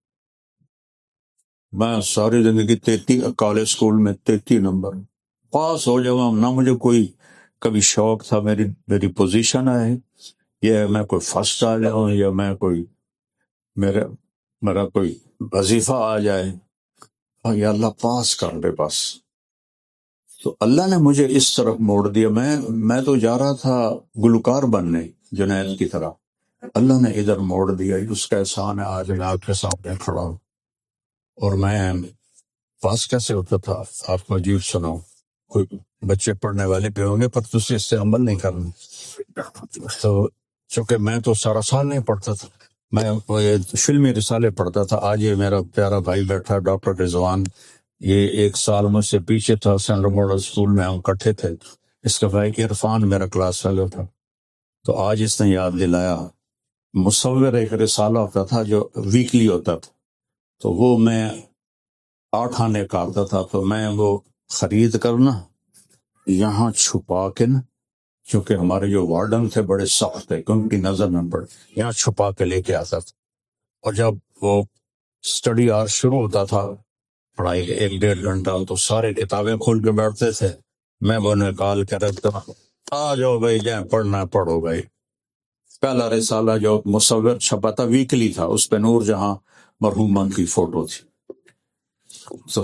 میں ساری زندگی تیتی کالج اسکول میں تیتی نمبر پاس ہو جاؤں نہ، مجھے کوئی کبھی شوق تھا میری میری پوزیشن ہے یا میں کوئی فرسٹ آ جاؤں یا میں کوئی میرا میرا کوئی وظیفہ آ جائے. یا اللہ پاس کر دے بس. تو اللہ نے مجھے اس طرف موڑ دیا. میں میں تو جا رہا تھا گلوکار بننے جنید کی طرح، اللہ نے ادھر موڑ دیا. اس کا احسان ہے آج میں آپ کے سامنے کھڑا ہوں. اور میں پاس کیسے ہوتا تھا آپ کو عجیب سناؤں، کوئی بچے پڑھنے والے بھی ہوں گے پر تجھے اس سے عمل نہیں کرنا. تو چونکہ میں تو سارا سال نہیں پڑھتا تھا، میں فلمی رسالے پڑھتا تھا. آج یہ میرا پیارا بھائی بیٹھا ڈاکٹر رضوان، یہ ایک سال مجھ سے پیچھے تھا، سینٹرل ماڈل اسکول میں ہم اکٹھے تھے. اس کا بھائی عرفان میرا کلاس فیلو تھا. تو آج اس نے یاد دلایا، مصور ایک رسالہ ہوتا تھا جو ویکلی ہوتا تھا، تو وہ میں آٹھ آنے کا آتا تھا. تو میں وہ خرید کرنا یہاں چھپا کے نا، کیونکہ ہمارے جو وارڈن تھے بڑے سخت تھے کہ ان کی نظر نہ پڑے، یہاں چھپا کے لے کے آتا تھا. اور جب وہ اسٹڈی آور شروع ہوتا تھا، پڑھائی ایک ڈیڑھ گھنٹہ، تو سارے کتابیں کھول کے بیٹھتے تھے. میں وہ نکال کے رکھتا، آ جاؤ بھائی جائیں پڑھنا پڑھو بھائی. پہلا رسالہ جو مصور چھپا تھا ویکلی تھا، اس پہ نور جہاں مرحومہ کی فوٹو تھی. تو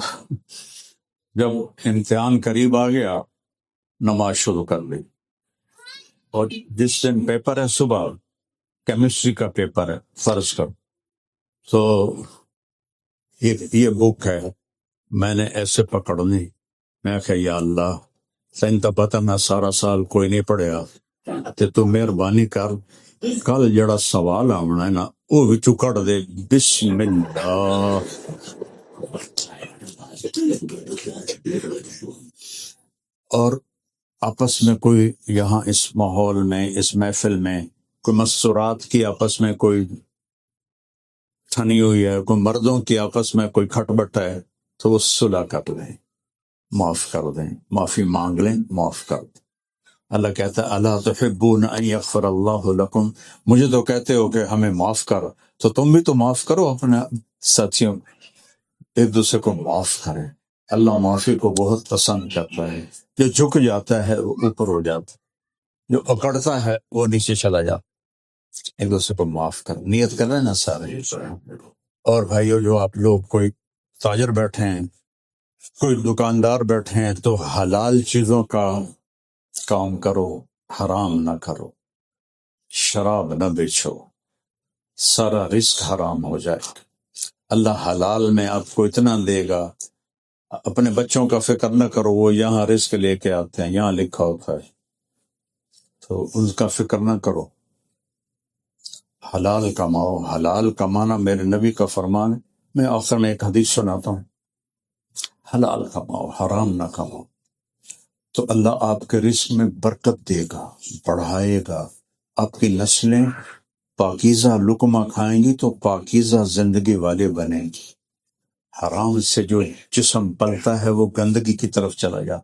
جب امتحان قریب آ گیا نماز شروع کر لی. اور جس دن پیپر ہے صبح کیمسٹری کا پیپر ہے فرض کر، تو یہ یہ بک ہے میں نے ایسے پکڑنی، میں کہ یا اللہ سائن تو پتہ میں سارا سال کوئی نہیں پڑھیا تے تو مہربانی کر کل جڑا سوال آنا ہے نا وہ وچوں کٹ دے، بسم اللہ۔ اور آپس میں کوئی یہاں اس ماحول میں اس محفل میں کوئی مستورات کی آپس میں کوئی تھنی ہوئی ہے، کوئی مردوں کی آپس میں کوئی کھٹ بٹ ہے تو وہ صلح کر لیں، معاف کر دیں، معافی مانگ لیں، معاف کر دیں۔ اللہ کہتا ہے الا تحبون ان یغفر اللہ لکم، مجھے تو کہتے ہو کہ ہمیں معاف کرو، تو تم بھی تو معاف کرو اپنے ساتھیوں، ایک دوسرے کو معاف کریں۔ اللہ معافی کو بہت پسند کرتا ہے، جو جھک جاتا ہے وہ اوپر ہو جاتا ہے، جو اکڑتا ہے وہ نیچے چلا جاتا ہے۔ ایک دوسرے کو معاف کر، نیت کر رہے ہیں نا سارے۔ اور بھائیو جو آپ لوگ کوئی تاجر بیٹھے ہیں، کوئی دکاندار بیٹھے ہیں، تو حلال چیزوں کا کام کرو، حرام نہ کرو، شراب نہ بیچو، سارا رزق حرام ہو جائے گا۔ اللہ حلال میں آپ کو اتنا دے گا، اپنے بچوں کا فکر نہ کرو، وہ یہاں رزق لے کے آتے ہیں، یہاں لکھا ہوتا ہے، تو ان کا فکر نہ کرو، حلال کماؤ۔ حلال کمانا میرے نبی کا فرمان ہے، میں آخر میں ایک حدیث سناتا ہوں، حلال کماؤ، حرام نہ کماؤ، تو اللہ آپ کے رزق میں برکت دے گا، بڑھائے گا، آپ کی نسلیں پاکیزہ لقمہ کھائیں گی تو پاکیزہ زندگی والے بنیں گی۔ حرام سے جو جسم پلتا ہے وہ گندگی کی طرف چلا جاتا۔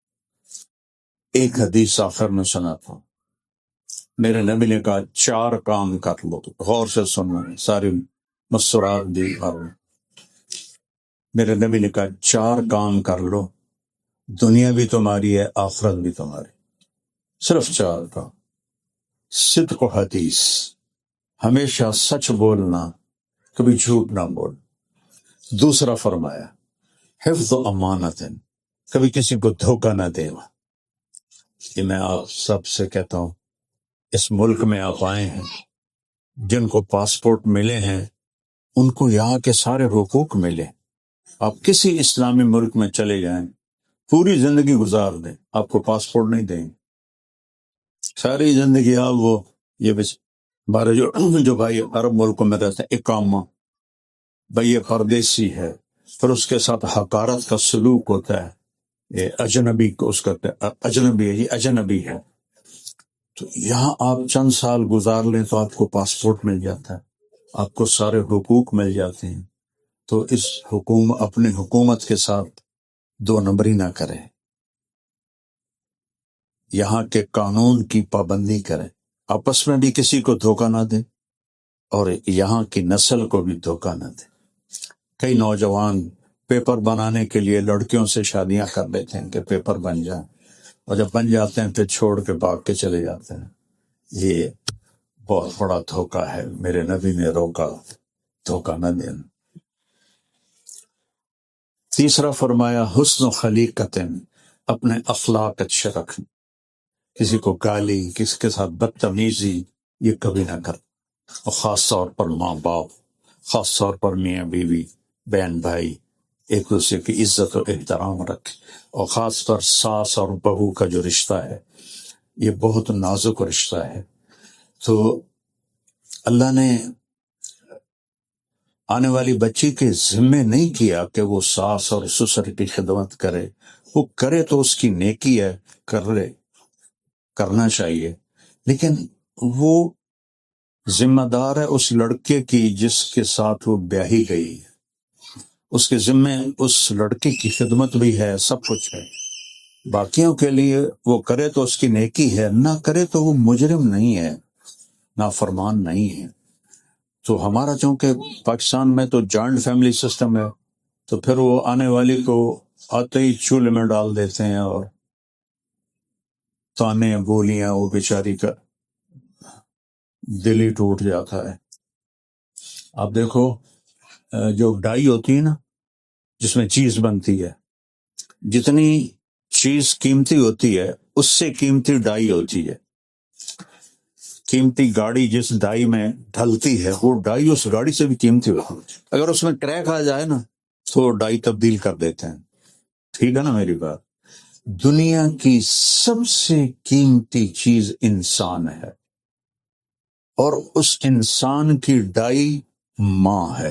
ایک حدیث آخر میں سناتا ہوں، میرے نبی نے کہا چار کام کر لو، غور سے سننا، ساری مسرات بھی اور میرے نبی نے کہا چار کام کر لو، دنیا بھی تمہاری ہے، آخرت بھی تمہاری، صرف چار کام۔ صدق و حدیث، ہمیشہ سچ بولنا، کبھی جھوٹ نہ بول۔ دوسرا فرمایا حفظ و امانت، کبھی کسی کو دھوکہ نہ دینا۔ یہ میں آپ سب سے کہتا ہوں، اس ملک میں آپ آئے ہیں، جن کو پاسپورٹ ملے ہیں ان کو یہاں کے سارے حقوق ملے۔ آپ کسی اسلامی ملک میں چلے جائیں، پوری زندگی گزار دیں، آپ کو پاسپورٹ نہیں دیں گے، ساری زندگی آپ وہ یہ بس ہمارے جو جو بھائی عرب ملکوں میں رہتے ہیں، اقامہ، بھائی یہ پردیسی ہے، پھر اس کے ساتھ حقارت کا سلوک ہوتا ہے، یہ اجنبی کو اس کا اجنبی ہے، یہ اجنبی ہے۔ تو یہاں آپ چند سال گزار لیں تو آپ کو پاسپورٹ مل جاتا ہے، آپ کو سارے حقوق مل جاتے ہیں۔ تو اس حکومت اپنی حکومت کے ساتھ دو نمبری نہ کریں، یہاں کے قانون کی پابندی کریں، آپس میں بھی کسی کو دھوکہ نہ دیں اور یہاں کی نسل کو بھی دھوکہ نہ دیں۔ کئی نوجوان پیپر بنانے کے لیے لڑکیوں سے شادیاں کر لیتے ہیں کہ پیپر بن جائیں، اور جب بن جاتے ہیں پھر چھوڑ کے بھاگ کے چلے جاتے ہیں۔ یہ بہت بڑا دھوکہ ہے، میرے نبی نے روکا، دھوکہ نہ دینا۔ تیسرا فرمایا حسن و خلیقت، اپنے اخلاق اچھے رکھیں، کسی کو گالی، کسی کے ساتھ بدتمیزی یہ کبھی نہ کر، اور خاص طور پر ماں باپ، خاص طور پر میاں بیوی، بہن بھائی، ایک دوسرے کی عزت و احترام رکھیں، اور خاص طور ساس اور بہو کا جو رشتہ ہے یہ بہت نازک رشتہ ہے۔ تو اللہ نے آنے والی بچی کے ذمے نہیں کیا کہ وہ ساس اور سسر کی خدمت کرے، وہ کرے تو اس کی نیکی ہے، کر لے، کرنا چاہیے، لیکن وہ ذمہ دار ہے اس لڑکے کی جس کے ساتھ وہ بیاہی گئی، اس کے ذمے اس لڑکے کی خدمت بھی ہے، سب کچھ ہے۔ باقیوں کے لیے وہ کرے تو اس کی نیکی ہے، نہ کرے تو وہ مجرم نہیں ہے، نافرمان نہیں ہے۔ تو ہمارا چونکہ پاکستان میں تو جوائنٹ فیملی سسٹم ہے، تو پھر وہ آنے والی کو آتے ہی چولہے میں ڈال دیتے ہیں، اور تانے بولیاں، وہ بیچاری کا دل ہی ٹوٹ جاتا ہے۔ آپ دیکھو جو ڈائی ہوتی ہے نا، جس میں چیز بنتی ہے، جتنی چیز قیمتی ہوتی ہے اس سے قیمتی ڈائی ہوتی ہے، قیمتی گاڑی جس ڈائی میں ڈھلتی ہے وہ ڈائی اس گاڑی سے بھی قیمتی ہوتی ہے، اگر اس میں کریک آ جائے نا تو وہ ڈائی تبدیل کر دیتے ہیں. ٹھیک ہے نا میری بات؟ دنیا کی سب سے قیمتی چیز انسان ہے، اور اس انسان کی ڈائی ماں ہے.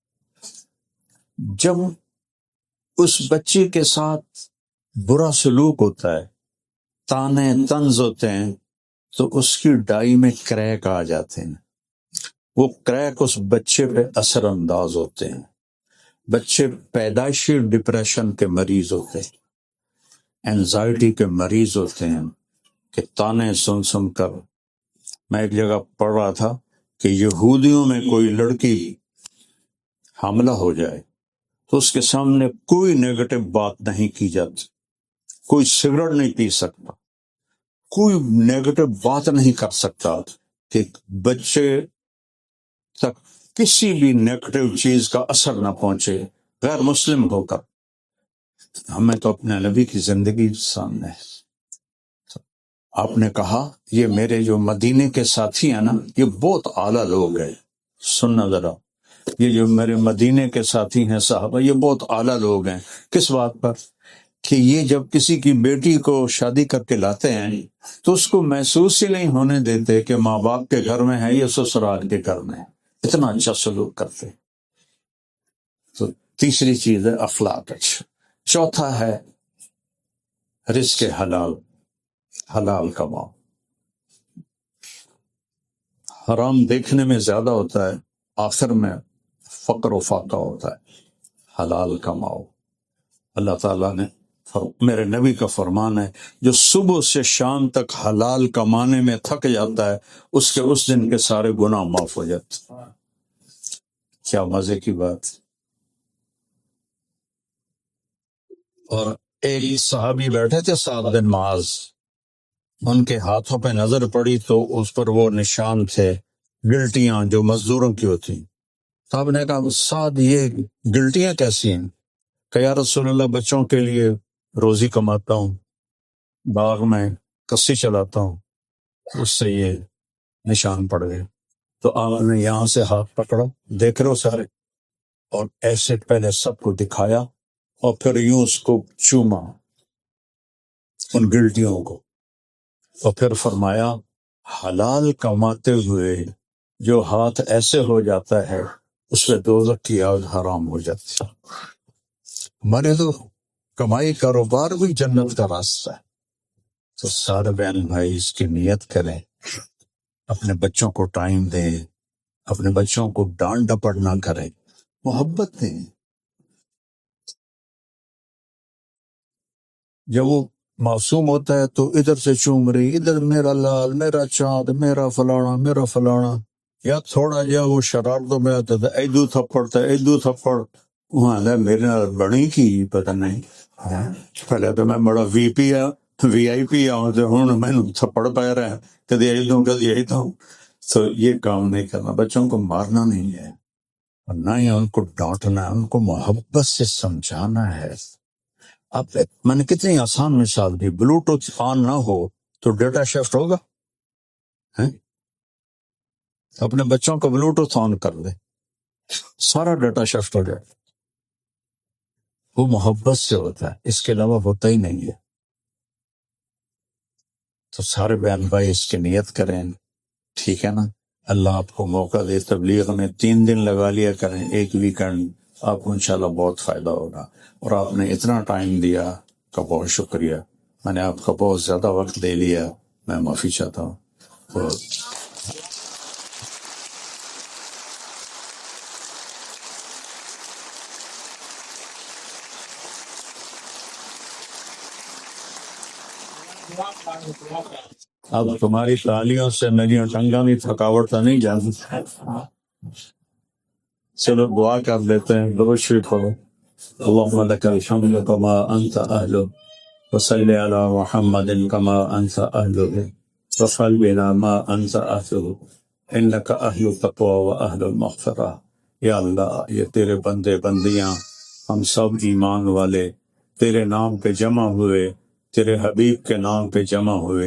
جب اس بچے کے ساتھ برا سلوک ہوتا ہے، تانے طنز ہوتے ہیں، تو اس کی ڈائی میں کریک آ جاتے ہیں. وہ کریک اس بچے پہ اثر انداز ہوتے ہیں. بچے پیدائشی ڈپریشن کے مریض ہوتے ہیں، اینزائٹی کے مریض ہوتے ہیں کہ تانے سن سن کر. میں ایک جگہ پڑھ رہا تھا کہ یہودیوں میں کوئی لڑکی حاملہ ہو جائے تو اس کے سامنے کوئی نیگیٹو بات نہیں کی جاتی، کوئی سگریٹ نہیں پی سکتا، کوئی نیگیٹو بات نہیں کر سکتا کہ بچے تک کسی بھی نیگیٹو چیز کا اثر نہ پہنچے غیر مسلم ہو کر. ہمیں تو اپنے نبی کی زندگی سامنے ہے. آپ نے کہا یہ میرے جو مدینے کے ساتھی ہیں نا یہ بہت اعلیٰ لوگ ہیں. سننا ذرا، یہ جو میرے مدینے کے ساتھی ہیں صحابہ یہ بہت اعلیٰ لوگ ہیں. کس بات پر؟ کہ یہ جب کسی کی بیٹی کو شادی کر کے لاتے ہیں تو اس کو محسوس ہی نہیں ہونے دیتے کہ ماں باپ کے گھر میں ہے یا سسرال کے گھر میں. اتنا اچھا سلوک کرتے. تو تیسری چیز ہے اخلاق اچھا. چوتھا ہے رزق حلال، حلال کماؤ. حرام دیکھنے میں زیادہ ہوتا ہے، آخر میں فقر و فاقہ ہوتا ہے. حلال کماؤ. اللہ تعالیٰ نے میرے نبی کا فرمان ہے جو صبح سے شام تک حلال کمانے میں تھک جاتا ہے اس کے اس دن کے سارے گناہ معاف ہو جاتے. کیا مزے کی بات. اور ایک صحابی بیٹھے تھے سعد بن معاذ، ان کے ہاتھوں پہ نظر پڑی تو اس پر وہ نشان تھے گلٹیاں جو مزدوروں کی ہوتی. صاحب نے کہا سعد یہ گلٹیاں کیسی ہیں؟ کہ یا رسول اللہ بچوں کے لیے روزی کماتا ہوں، باغ میں کسی چلاتا ہوں، اس سے یہ نشان پڑ گئے. تو آپ نے یہاں سے ہاتھ پکڑا، دیکھ رہے ہو سارے، اور ایسے پہلے سب کو دکھایا اور پھر یوں اس کو چوما ان گلٹیوں کو، اور پھر فرمایا حلال کماتے ہوئے جو ہاتھ ایسے ہو جاتا ہے اس پہ دوزخ کی آگ حرام ہو جاتی ہے. ہمارے تو کمائی کاروبار بھی جنت کا راستہ ہے. تو سارے بہن بھائی اس کی نیت کریں، اپنے بچوں کو ٹائم دیں، اپنے بچوں کو ڈانٹ ڈپٹ نہ کریں، محبت دیں. جب وہ معصوم ہوتا ہے تو ادھر سے چوم رہی، ادھر میرا لال، میرا چاند، میرا فلانا، میرا فلانا. یا تھوڑا جا وہ شرارتوں میں آتا تھا، ایدو تھپڑتا ہے، ایدو تھپڑ. وہاں ہے میرے نال بڑی کی پتہ نہیں. پہلے تو میں بڑا وی پی آ وی آئی پی آؤں تو ہوں میں تھپڑ پہ رہا ہے، کدی ایدوں کدی ایدوں. تو یہ کام نہیں کرنا. بچوں کو مارنا نہیں ہے، اور نہ ہی ان کو ڈانٹنا ہے، ان کو محبت سے سمجھانا ہے. اب میں نے کتنی آسان مثال دی. بلوٹوتھ آن نہ ہو تو ڈیٹا شفٹ ہوگا؟ اپنے بچوں کو بلوٹوتھ آن کر دے، سارا ڈیٹا شفٹ ہو جائے. وہ محبت سے ہوتا ہے، اس کے علاوہ ہوتا ہی نہیں ہے. تو سارے بہن بھائی اس کی نیت کریں، ٹھیک ہے نا. اللہ آپ کو موقع دے. تبلیغ میں تین دن لگا لیا کریں، ایک ویکنڈ، آپ کو انشاءاللہ بہت فائدہ ہوگا. اور آپ نے اتنا ٹائم دیا کا بہت شکریہ. میں نے آپ کا بہت زیادہ وقت دے لیا، میں معافی چاہتا ہوں. اور اب تمہاری تالیوں سے میری ٹنگا بھی تھکاوٹ تو نہیں جاتی. چلو دعا کر لیتے ہیں. درود شریف پڑھو. اللهم لك الحمد كما أنت أهله وصل على محمد كما أنت أهله وفعل بنا ما أنت أهله إنك أهل التقوى وأهل المغفرة. یا اللہ یہ تیرے بندے بندیاں ہم سب ایمان والے تیرے نام پہ جمع ہوئے، تیرے حبیب کے نام پہ جمع ہوئے.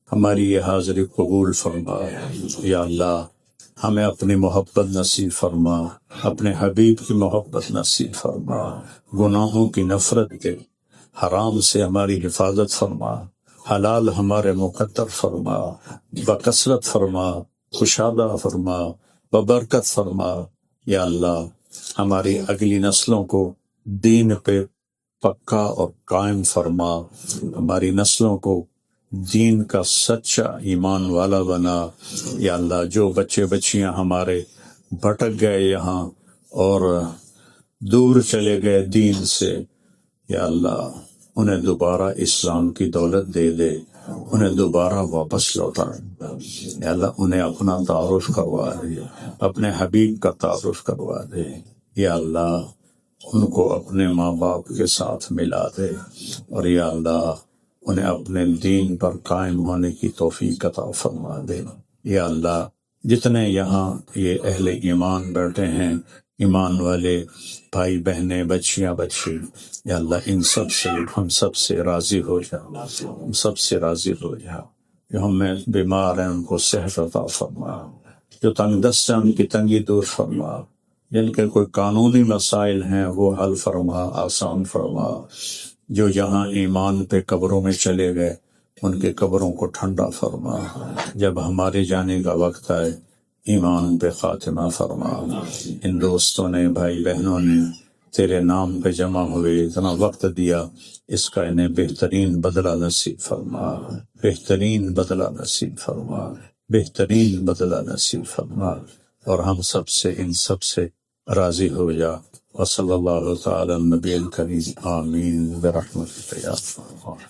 ہماری یہ حاضری قبول فرما۔ یا اللہ ہمیں اپنی محبت نصیب فرما، اپنے حبیب کی محبت نصیب فرما، گناہوں کی نفرت دے، حرام سے ہماری حفاظت فرما، حلال ہمارے مقدر فرما، بکثرت فرما، کشادہ فرما، ببرکت فرما۔ یا اللہ ہماری اگلی نسلوں کو دین پہ پکا اور قائم فرما، ہماری نسلوں کو دین کا سچا ایمان والا بنا۔ یا اللہ جو بچے بچیاں ہمارے بھٹک گئے یہاں اور دور چلے گئے دین سے، یا اللہ انہیں دوبارہ اسلام کی دولت دے دے، انہیں دوبارہ واپس لوٹا۔ یا اللہ انہیں اپنا تعارف کروا دے، اپنے حبیب کا تعارف کروا دے۔ یا اللہ ان کو اپنے ماں باپ کے ساتھ ملا دے، اور یا اللہ انہیں اپنے دین پر قائم ہونے کی توفیق عطا فرما دے۔ یا اللہ جتنے یہاں یہ اہل ایمان بیٹھے ہیں، ایمان والے بھائی بہنیں، بچیاں بچے، یا اللہ ان سب سے ہم سب سے راضی ہو جا، ہم سب سے راضی ہو جا۔ جو ہمیں بیمار ہیں ان کو صحت عطا فرما، جو تنگ دست ہیں ان کی تنگی دور فرما، جن کے کوئی قانونی مسائل ہیں وہ حل فرما، آسان فرما۔ جو یہاں ایمان پہ قبروں میں چلے گئے ان کے قبروں کو ٹھنڈا فرما۔ جب ہمارے جانے کا وقت آئے ایمان پہ خاتمہ فرما۔ ان دوستوں نے، بھائی بہنوں نے تیرے نام پہ جمع ہوئے، اتنا وقت دیا، اس کا انہیں بہترین بدلہ نصیب فرما، بہترین بدلہ نصیب فرما، بہترین بدلہ نصیب فرما، اور ہم سب سے ان سب سے راضی ہو جا۔ وصلی اللہ تعالی النبی الکریم، آمین برحمتک یا ارحم الراحمین۔